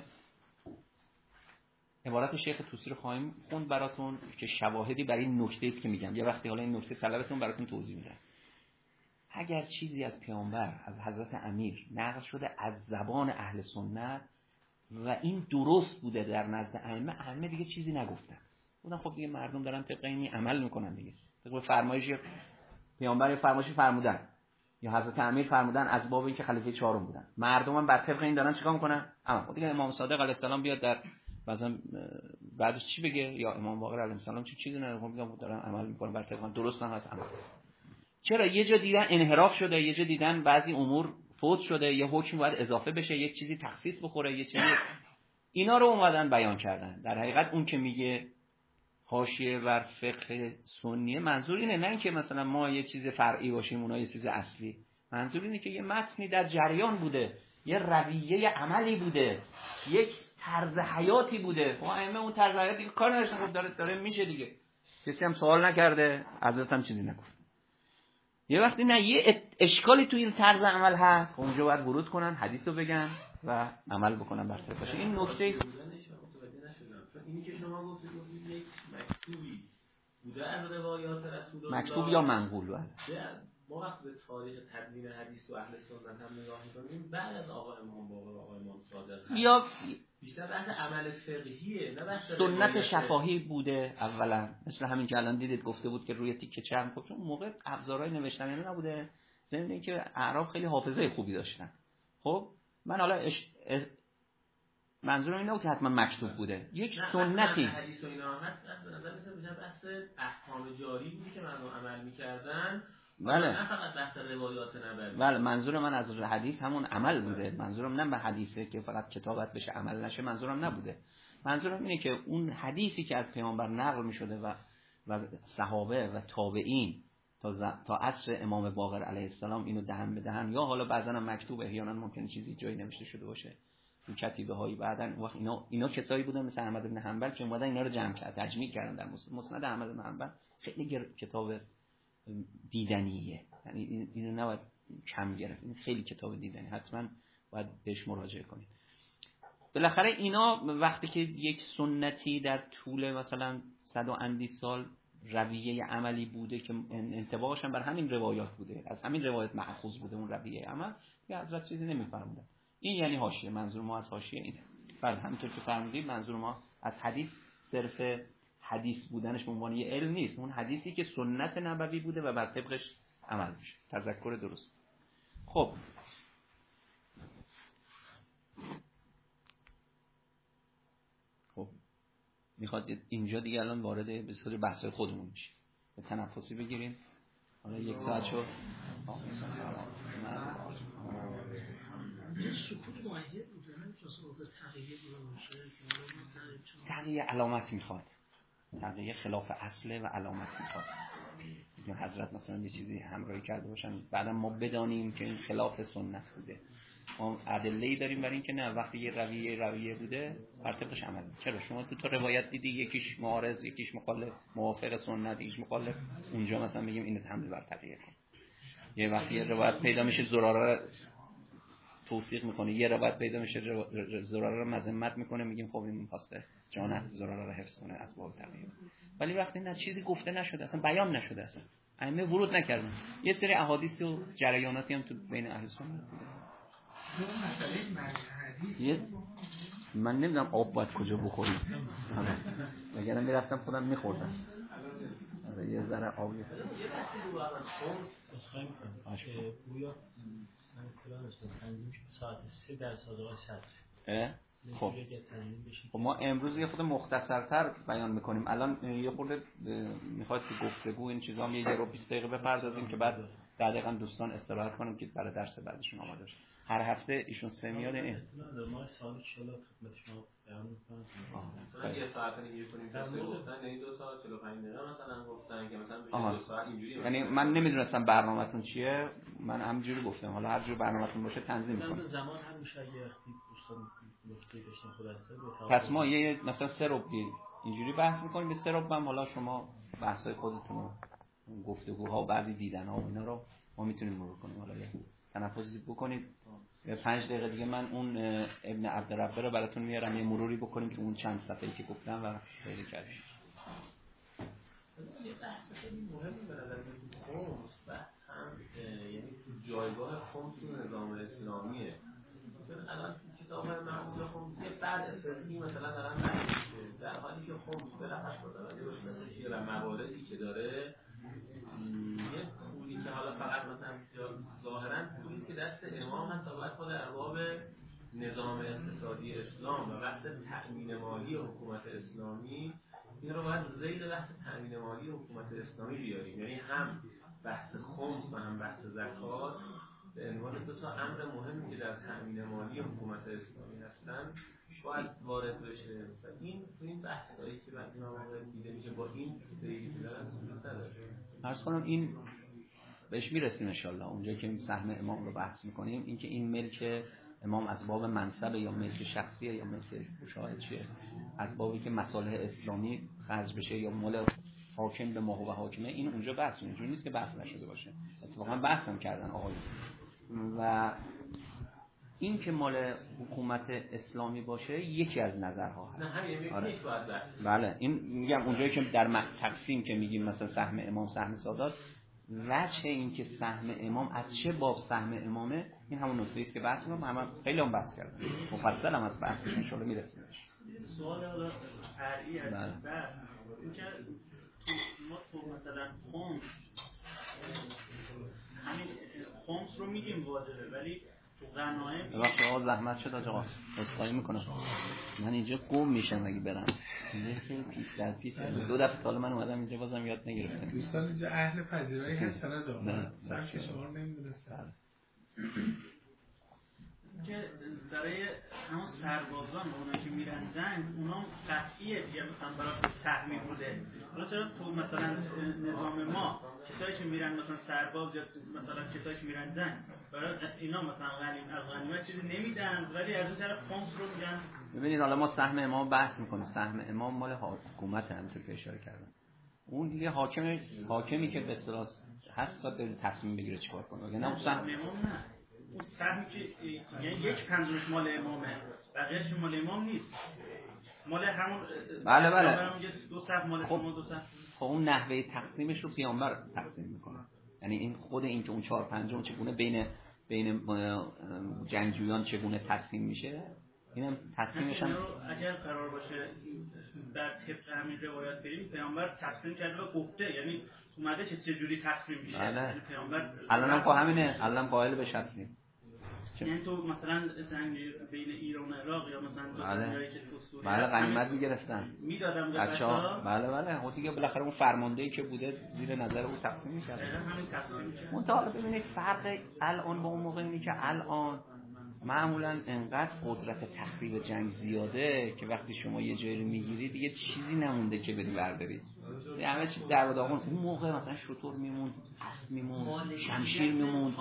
Speaker 1: عبارت شیخ طوسی رو خواهیم خوند براتون که شواهدی برای این نکته است که میگم. یه وقتی حالا این نکته طلبتون براتون توضیح میدم. اگر چیزی از پیامبر، از حضرت امیر نقل شده از زبان اهل سنت و این درست بوده در نزد ائمه، ائمه دیگه چیزی نگفتن. بودن خب دیگه مردم دارن طبق این عمل میکنن دیگه. طبق فرمایش پیامبر فرمایشی فرمودن یا حضرت امیر فرمودن از باب اینکه خلیفه چهارم بودن. مردم هم بر طبق این دارن چیکار میکنن؟ اما خب دیگه امام صادق علیه السلام بیاد در مثلا بعدش چی بگه یا امام باقر علیه السلام چی چیزی نه میگم دارن عمل میکنن بر طبق درست هم هست عمل. چرا یه جا دیدن انحراف شده، یه جا دیدن بعضی امور فوت شده، یه حکم باید اضافه بشه، یک چیزی تخصیص بخوره، یه چیزی اینا رو اومدن بیان کردن. در حقیقت اون که میگه حاشیه بر فقه سنیه منظور اینه نه اینکه مثلا ما یه چیز فرعی باشیم اونها یه چیز اصلی. منظور اینه که یه متنی در جریان بوده، یه رویه عملی بوده، یک طرز حیاتی بوده. خب ائمه اون طرز حیاتی کار نداشتن، خب داره داره میشه دیگه. کسی هم سوال نکرده، حضرت هم چیزی نگفت. یه وقتی نه یه اشکالی تو این طرز عمل هست، خب اونجا باید ورود کنن، حدیث رو بگن و عمل بکنن بر طبقش. این نکته است.
Speaker 4: اینی که شما گفتید یک مکتوبی بوده از روایات رسول الله،
Speaker 1: مکتوب یا منقول بوده.
Speaker 4: ما وقتی به تاریخ تدوین حدیث و اهل سنت هم نگاه می‌کنیم بعد از آقای امام باقر و آقای امام صادق
Speaker 1: یا
Speaker 4: بیشتر بحث عمل فقهیه نه بحث
Speaker 1: سنت شفاهی بوده. اولا مثل همین که الان دیدید گفته بود که روی تیکه چرم، خب اون موقع ابزارهای نوشتن نبوده، ضمن اینکه اعراب خیلی حافظه خوبی داشتن. خب من حالا اش... اش... منظورم اینه که حتما مکتوب بوده، یک سنتی.
Speaker 4: حدیث و اینا هم هست به نظر میاد بحث احکام جاری بود که مردم عمل می‌کردن.
Speaker 1: بله.
Speaker 4: نه فقط بحث روایات نبوی.
Speaker 1: بله منظور من از حدیث همون عمل بوده. منظورم نه به حدیثه که فقط کتابت بشه عمل نشه، منظورم نبوده. منظورم اینه که اون حدیثی که از پیامبر نقل می‌شده و و صحابه و تابعین تا ز... تا عصر امام باقر علیه السلام اینو دهن به دهن یا حالا بعضا هم مکتوب احیانا ممکنه چیزی جایی نوشته شده باشه تو کتیبه هایی بعدن وقت اینا اینا کسایی بودن مثل احمد بن حنبل که اومدن اینا رو جمع کرد تجمیع کردن در مسند احمد بن حنبل. خیلی کتاب دیدنیه، یعنی اینو نباید کم گرفت، این خیلی کتاب دیدنی، حتما باید بهش مراجعه کنید. بالاخره اینا وقتی که یک سنتی در طول مثلا صد و اندی سال رویه عملی بوده که انطباقش هم بر همین روایات بوده، از همین روایت مأخوذ بوده اون رویه عمل، که حضرت چیزی نمی‌فرمودن. این یعنی حاشیه. منظور ما از حاشیه اینه. بله همینطور که فرمودید منظور ما از حدیث صرف حدیث بودنش به عنوان یه علم نیست، اون حدیثی که سنت نبوی بوده و بر طبقش عمل میشه. تذکر درست. خب خب میخواد اینجا دیگه الان وارد به صورت بحث خودمون میشه. به تنفسی بگیریم. حالا یک ساعت شد. تغییر علامت میخواد. تغییر خلاف اصله و علامت میخواد. یا حضرت مثلا یه چیزی همراهی کرده باشن بعدا ما بدانیم که این خلاف سنت بوده. ما ادله‌ای داریم برای این که نه وقتی یه رویه رویه بوده بر طبقش عمل. چرا شما دو تا روایت دیدی، یکیش معارض یکیش مخالف، موافق سنت یکیش مخالف، اونجا مثلا میگیم اینو حمل بر تغییر کن. یه وقتی یه روایت پیدا میشه زراره توثیق میکنه، یه روایت پیدا میشه زراره رو مذمت میکنه، میگیم خب این خواسته جان زراره رو حفظ کنه اسباب تغییر. ولی وقتی نه چیزی گفته نشده، اصلا بیان نشده، اصلا ائمه ورود نکردن، یه سری احادیث و جریاناتی هم تو بین اهل سنت بوده. من نمیدونم آب باید کجا بخوریم، وگرنه میرفتم خودم میخوردم. یه ذره آب یه
Speaker 7: که گویا من پلان است تنظیم شد ساعت سه در صادقات صدر.
Speaker 1: خب خب ما امروز یه خود مختصرتر بیان میکنیم. الان یه خورده میخواد که گفتگو این چیزا هم یه رو بیست دقیقه بپردازیم که بعد ده دقیقه دوستان استراحت کنیم که برای درس بعدشون آماده بشه. هر هفته ایشون سه میاد. این
Speaker 7: ما سال ان شاء الله خدمت شما بیان میکنم.
Speaker 4: مثلا یه ساعت نگیر کنیم درس گفتن، یعنی دو تا چهل و پنج دقیقه مثلا گفتن که مثلا دو ساعت اینجوری.
Speaker 1: یعنی من نمیدونستم برنامه‌تون چیه، من همینجوری گفتم حالا هر جور برنامه‌تون باشه تنظیم می‌کنم.
Speaker 7: زمان هم میشه اگه وقتی دوستان نکته داشتن خلاصه
Speaker 1: پس ما یه مثلا سه ربع اینجوری بحث می‌کنیم، به سه ربع هم حالا شما بحث‌های خودتون رو گفتگوها و بعضی دیدن‌ها و اینا رو ما میتونیم مرور کنیم. حالا یه تنفسی بکنید، یه پنج دقیقه دیگه من اون ابن عبدالربه رو براتون میارم یه مروری بکنیم که اون چند صفحه‌ای که گفتم و خیلی کردیم.
Speaker 4: یه بحث خیلی مهمی به نظر من خمس بحث هم یعنی تو جایگاه خمس تو نظام اسلامیه. الان کتاب‌های معمول خمس یه بعد اسلامی مثلا دارن بحث میشه، در حالی که خمس بلخص متوجه باشه مثلا و مواردی که داره یه پولی که حالا فقط مثلا ظاهراً پولی که دست امام هست و باید خود ارباب نظام اقتصادی اسلام و بحث تأمین مالی حکومت اسلامی این رو باید زیر بحث تأمین مالی حکومت اسلامی بیاریم، یعنی هم بحث خمس و هم بحث زکات به عنوان دو تا امر مهمی که در تأمین مالی حکومت اسلامی هستن باید وارد بشه و این تو این بحثایی که بعد مواقع دیده میشه با این سیری دارن صورت نداره.
Speaker 1: عرض کنم این بهش میرسیم ان شاء الله اونجا که سهم امام رو بحث میکنیم، اینکه این ملک امام از باب منصب یا ملک شخصیه یا ملک مشاهد چیه، از بابی که مصالح اسلامی خرج بشه یا مال حاکم به ما و حاکمه، این اونجا بحث اینجوری نیست که بحث نشده باشه. اتفاقا بحث هم کردن آقایون. و این که مال حکومت اسلامی باشه یکی از نظرها هست.
Speaker 4: نه همین
Speaker 1: آره.
Speaker 4: نیست باید بحث.
Speaker 1: بله این میگم اونجایی که در تقسیم که میگیم مثلا سهم امام سهم سادات، وجه این که سهم امام از چه باب سهم امامه این همون نکته است که بحث می‌کنم. همه خیلی هم بحث کردن، مفصل هم از بحثش ان شاء الله میرسیم.
Speaker 3: سوال حالا فرعی از بحث اینکه ما تو مثلا خمس همین خمس رو میگیم واجبه ولی تو غنایم
Speaker 1: وقتی آقا زحمت شد آقا عذرخواهی میکنم من اینجا گم میشم اگه برم اینجا پیش در پیش دو دفعه سال من اومدم اینجا بازم یاد نگرفتم.
Speaker 2: دوستان اینجا اهل پذیرایی هستن از آقا من که شما رو نمیدونستم
Speaker 3: که برای همون سربازان اونا که میرن جنگ اونا قطعیه دیگه مثلا برای سهمی بوده. حالا چرا تو مثلا نظام ما کسایی که میرن مثلا سرباز یا مثلا کسایی که میرن جنگ برای اینا مثلا غنیم از غنیمت چیزی نمیدن ولی از اون طرف خمس رو میگن.
Speaker 1: ببینید حالا ما سهم امام بحث میکنیم، سهم امام مال حکومت همونطور که اشاره کردم. اون دیگه حاکم حاکمی که به اصطلاح هست تا تصمیم بگیره چیکار کنه. یعنی اون سهم
Speaker 3: امام نه. اون سهمی که یعنی یک پنجمش مال امامه بقیه‌اش مال امام نیست، مال همون
Speaker 1: بله بله
Speaker 3: دو سهم مال شما دو سهم.
Speaker 1: خب اون نحوه تقسیمش رو پیامبر تقسیم میکنه، یعنی این خود این که اون چهار پنجم چگونه بین بین جنگجویان چگونه تقسیم میشه اینم تقسیمش هم
Speaker 3: اگر قرار باشه در طبق همین روایت بریم پیامبر تقسیم کرده و گفته یعنی اومده چه چجوری تقسیم میشه.
Speaker 1: بله.
Speaker 3: یعنی پیامبر
Speaker 1: الانم خب همینه، الان قائل بهش هستیم.
Speaker 3: یعنی تو مثلا جنگ بین ایران و عراق یا مثلا دو جایی که تو سوریه
Speaker 1: بله غنیمت میگرفتن
Speaker 3: میدادن به
Speaker 1: بچه‌ها. بله بله خب دیگه بالاخره اون فرماندهی که بوده زیر نظر او تقسیم می‌کرد.
Speaker 3: همین تقسیم میشه.
Speaker 1: اون تا حالا ببینید فرق الان با اون موقع اینه که الان معمولا انقدر قدرت تخریب جنگ زیاده که وقتی شما یه جایی رو میگیرید دیگه چیزی نمونده که بری بردارید. همه چیز در و داغون. اون موقع مثلا شطور میموند، اسب میموند، شمشیر میموند.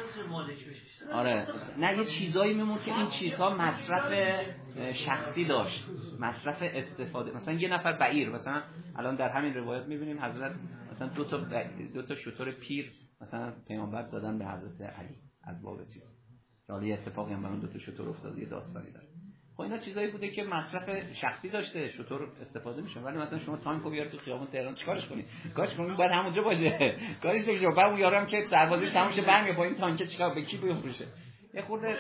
Speaker 1: آره نه یه چیزایی میموند که این چیزها مصرف شخصی داشت، مصرف استفاده. مثلا یه نفر بعیر، مثلا الان در همین روایت میبینیم حضرت مثلا دو تا دو تا شطور پیر مثلا پیامبر دادن به حضرت علی از باب چیز. حالا اتفاقی هم برای دو تا شطور افتاد، یه داستانی داره. خب اینا چیزایی بوده که مصرف شخصی داشته، شطور استفاده میشه. ولی مثلا شما تانکو بیار تو خیابون تهران چیکارش کنی؟ کارش کنی باید همونجا باشه. کارش بشه. بعد اون یارو هم که سربازیش تموم شه برمیاد با این تانک چیکار به کی بفروشه؟ یه خورده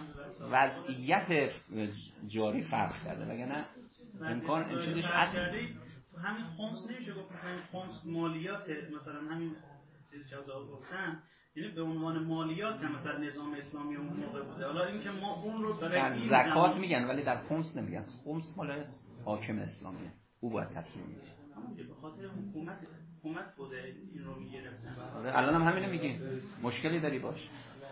Speaker 1: وضعیت جاری فرق کرده. وگرنه امکان این چیزش اصلا
Speaker 3: همین خمس نمیشه گفت مثلا خمس مالیات مثلا همین چیزی که آقا گفتن یعنی به عنوان مالیات هم مثلا نظام اسلامی اون موقع بوده. حالا اینکه ما اون رو برای
Speaker 1: زکات میگن ولی در خمس نمیگن. خمس مال حاکم اسلامیه، او باید تصمیم میگیره.
Speaker 3: به خاطر حکومت حکومت بوده این رو میگرفتن.
Speaker 1: آره الان هم همینه میگی. مشکلی داری باش؟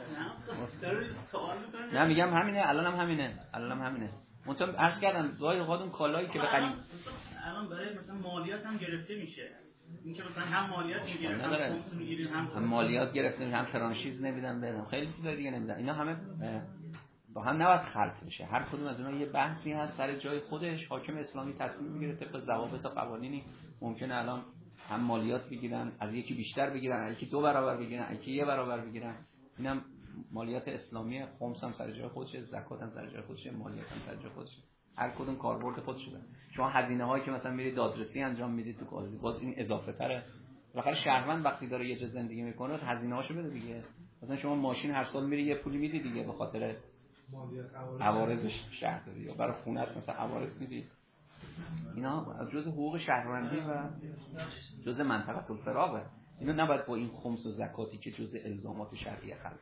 Speaker 3: نه
Speaker 1: نه میگم همینه، الان هم همینه، الان هم همینه. منتها عرض کردم گاهی اوقات اون کالایی که بخریم
Speaker 3: الان برای مثلا مالیات هم گرفته میشه. اینکه مثلا هم مالیات میگیرن هم خمس میگیرن هم,
Speaker 1: هم مالیات گرفته هم فرانشیز نمیدن بدم خیلی چیزا دیگه نمیدن. اینا همه با هم نباید خلط بشه. هر کدوم از اونها یه بحثی هست سر جای خودش. حاکم اسلامی تصمیم میگیره طبق ضوابط و قوانینی ممکنه الان هم مالیات بگیرن، از یکی بیشتر بگیرن، از یکی دو برابر بگیرن، از یکی یه برابر بگیرن. اینم مالیات اسلامی، خمس هم سر جای خودشه، زکات هم سر جای خودشه، مالیات هم سر جای خودشه. هر کدوم کاربرد خودشه. شما هزینه هایی که مثلا میرید دادرسی انجام میدید تو قاضی، باز این اضافه تره. بالاخره شهروند وقتی داره یه جا زندگی میکنه هزینه هاشو بده دیگه. مثلا شما ماشین هر سال میری یه پولی میدی دیگه به خاطر عوارضش شهر داری، یا برای خونت مثلا عوارض میدی. اینا از جزء حقوق شهروندی و جزء منطقه الفراغه. اینا نباید با این خمس و زکاتی که جزء الزامات شرعی خلق.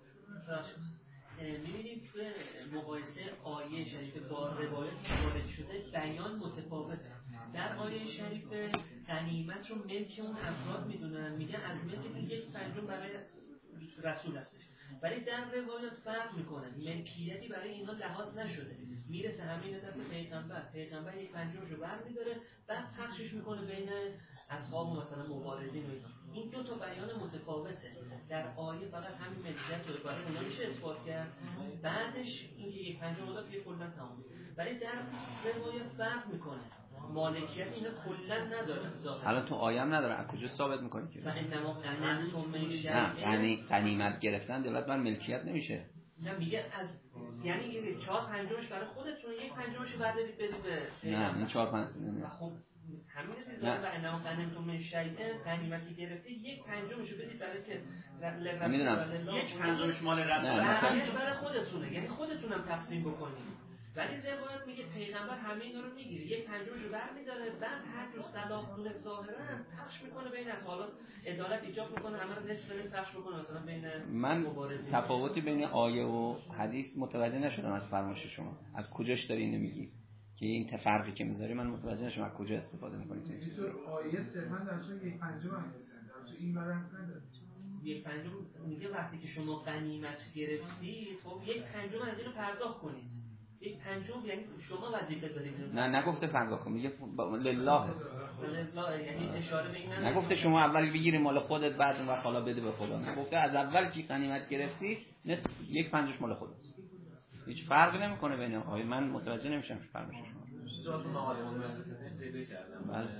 Speaker 8: می‌بینید توی مقایسه آیه شریف با روایت وارد شده بیان متفاوته. در آیه شریف غنیمت رو ملک اون افراد میدونن، میگن از ملک یک پنجم برای رسول هستش، ولی در روایت فرق میکنه، ملکیتی برای اینا لحاظ نشده، میرسه همین دست پیغمبر، پیغمبر یک پنجمشو برمی‌داره بعد پخشش میکنه بین اصحاب و مثلا مبارزین و اینا. این دو تا بیان متفاوته. در آیه فقط همین ملکیت رو برای اونا میشه اثبات کرد، بعدش اینکه یک پنجم رو داد دیگه کلا تمام. ولی در روایت فرق میکنه، مالکیت اینا کلا نداره.
Speaker 1: حالا تو آیه هم نداره، از کجا ثابت میکنی که؟
Speaker 8: و انما غنیمتم من شیء،
Speaker 1: نه غنیمت گرفتن دولت بر ملکیت نمیشه.
Speaker 8: نه میگه از یعنی یه چهار پنجمش برای خودتون، یک پنجمش رو بردارید بدید به
Speaker 1: نه این چهار پنج
Speaker 8: خب همین چیزا. و انما غنیمتم من شیء، غنیمتی گرفته یک پنجمش رو بدید برای که
Speaker 1: میدونم
Speaker 3: یک پنجمش مال رسول،
Speaker 8: همش برای خودتونه، یعنی خودتونم تقسیم بکنید. ولی روایت میگه پیغمبر همه اینا رو میگیره، یک پنجمش رو برمی‌داره، بعد هر جو صلاح دونه ظاهرا پخش میکنه بین اصحاب، عدالت ایجاب میکنه، همه رو نصف نصف پخش میکنه مثلا بین
Speaker 1: من مبارزین. تفاوتی بین آیه و حدیث متوجه نشدم از فرمایش شما. از کجاش داری اینو میگی که این تفرقی که میذاری من متوجه نشدم از کجا استفاده میکنید این چیزا رو؟
Speaker 2: آیه صرفا در چون یک پنجم هم در این برام نداره.
Speaker 8: یک پنجم میگه وقتی که شما غنیمت گرفتید، خب یک پنجم از اینو پرداخت کنید. یک پنجم یعنی شما وظیفه دارید.
Speaker 1: نه نگفته پرداخت کن، میگه لله.
Speaker 8: لله یعنی اشاره به این
Speaker 1: نگفته شما اول بگیری مال خودت بعد اون وقت حالا بده به خدا. نگفته از اول که غنیمت گرفتی نصف یک پنجش مال خودت. هیچ فرقی نمیکنه بین آیه. من متوجه نمیشم فرقش شما.
Speaker 4: ذات معالم من پیدا کردم.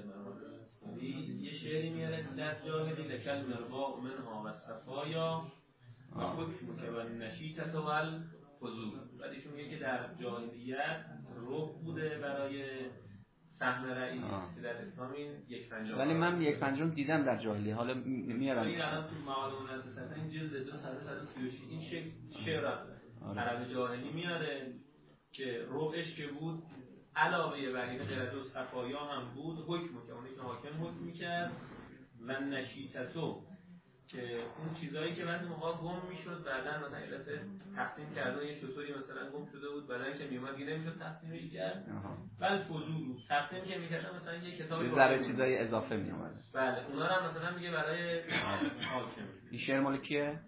Speaker 4: یه شعری میاره در جاهلی لکل مروا منها و صفایا و حکم که و نشیطت و الفضول. بعد ایشون میگه که در جاهلیت رب بوده برای سهم رئیس که در اسلام این یک پنجم.
Speaker 1: ولی من یک پنجم دیدم در جاهلی، حالا میارم.
Speaker 4: این الان تو معالم الناس این جلد دو صد و سی و شش این شعر شعر است. عرب جاهلی میاره که ربعش که بود علاوه بر این غیرت و صفایا هم بود، حکم که اونی که حاکم حکم میکرد و نشیطتو که اون چیزایی که بعد موقع گم میشد بعدن مثلا یه دفعه تقسیم کرده، یه شطوری مثلا گم شده بود بعدن که میومد دیگه نمیشد تقسیمش کرد. بله فضول تقسیم که میکردن مثلا یه کتابی
Speaker 1: ذره چیزای اضافه میومد.
Speaker 4: بله اونا رو مثلا میگه برای حاکم. این
Speaker 1: شعر مال کیه؟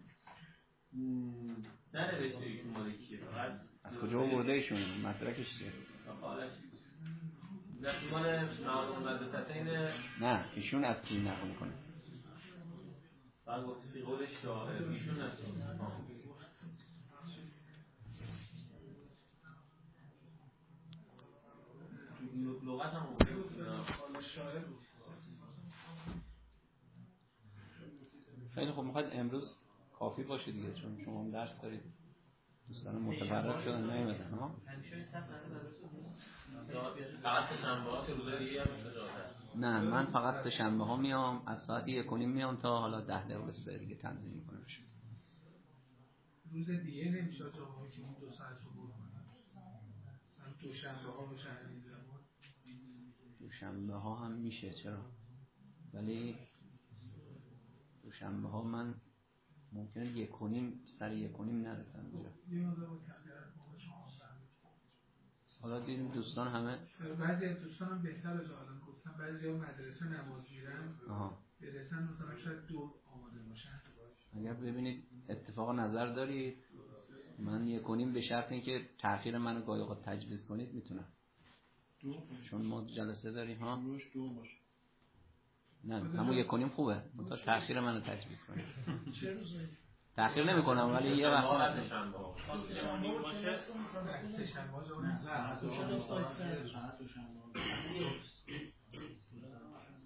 Speaker 4: نه نوشته ایشون مال کیه، فقط
Speaker 1: از کجا آورده ایشون؟ مدرکش چیه؟
Speaker 4: در مال معالم مدرسه
Speaker 1: نه ایشون از کی نقل میکنه؟
Speaker 4: بعد گفت فی قول شاعر ایشون نشه لغت هم اونده شاعر بود.
Speaker 1: خیلی خوب، میخواید امروز کافی باشه دیگه چون شما هم درس دارید. دوستان متفرق شدن نیومدن ها؟
Speaker 4: فقط شنبه ها روزای دیگه هم اجازه؟
Speaker 1: نه من فقط به شنبه ها میام، از ساعت یک و نیم میام تا حالا ده دقیقه سه دیگه تنظیم میکنم.
Speaker 2: روز دیگه نمیشه تا ما که این دو ساعت رو بکنم. مثلا دوشنبه ها بشن این زمان.
Speaker 1: دوشنبه ها هم میشه چرا؟ ولی دوشنبه ها من ممکنه یک و نیم سر یک و نیم نرسم اونجا. حالا دیدیم دوستان همه
Speaker 2: بعضی از دوستان هم بهتر از آدم گفتن، بعضی ها مدرسه نماز میرن برسن مثلا شاید دو آماده باشن.
Speaker 1: اگر ببینید اتفاق نظر دارید من یک و نیم به شرط اینکه تأخیر منو گاهی اوقات تجویز کنید میتونم.
Speaker 6: دو
Speaker 1: چون ما جلسه داریم ها.
Speaker 6: شروعش دو باشه.
Speaker 1: نه همون یک و نیم خوبه، منتها تأخیر منو تجویز کنید.
Speaker 5: چه روزی؟
Speaker 1: تأخیر نمی کنم ولی یه وقت
Speaker 4: شنبه ها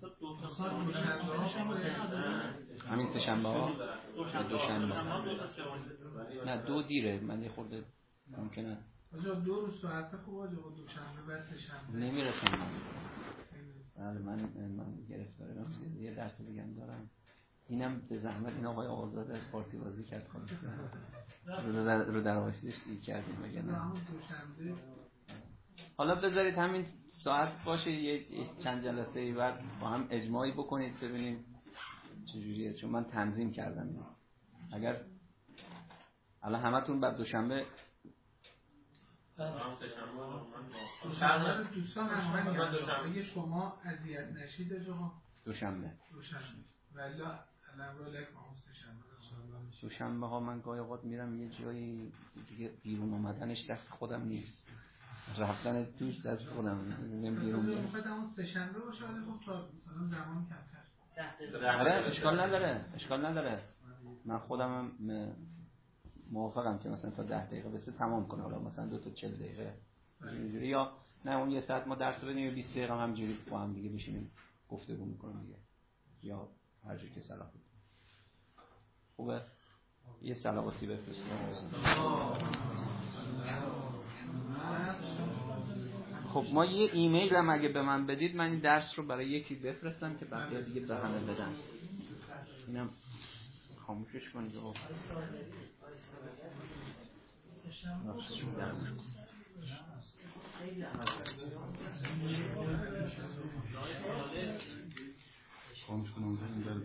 Speaker 1: همین سه شنبه ها دو شنبه نه دو دیره من یه خورده ممکنه
Speaker 2: آجا دو روز ساعت خوب آجا دو شنبه و سه شنبه
Speaker 1: نمیرسم من بله من من گرفتارم یه درس دیگه هم دارم اینم به زحمت این آقای آزاده پارتی بازی کرد خالص رو در رو در آشتیش ای کردیم مگه نه حالا بذارید همین ساعت باشه یه چند جلسه ای بعد با هم اجماعی بکنید ببینیم چجوریه چون من تنظیم کردم اینو. اگر الان همتون بعد دوشنبه
Speaker 2: دوشنبه دوستان همه اگه شما اذیت نشید آقا
Speaker 1: دوشنبه
Speaker 2: دوشنبه ولی الامر لکم سه‌شنبه
Speaker 1: دوشنبه ها من گاهی اوقات میرم یه جایی دیگه بیرون اومدنش دست خودم نیست رفتن توش دست خودم میگم بیرون
Speaker 2: میرم فقط اون سه شنبه باشه ولی خب مثلا زمان کمتر
Speaker 1: آره اشکال نداره اشکال نداره من خودم موافقم که مثلا تا ده دقیقه بسه تمام کنه حالا مثلا دو تا چهل دقیقه اینجوری یا نه اون یه ساعت ما درس بدیم یا بیست دقیقه همینجوری با هم دیگه بشینیم گفتگو میکنیم دیگه یا هر جور که صلاح بود خوبه یه صلواتی بفرستیم خب ما یه ایمیل هم اگه به من بدید من این درس رو برای یکی بفرستم که بقیه دیگه به همه بدن اینم خاموشش کنید و خاموش کنم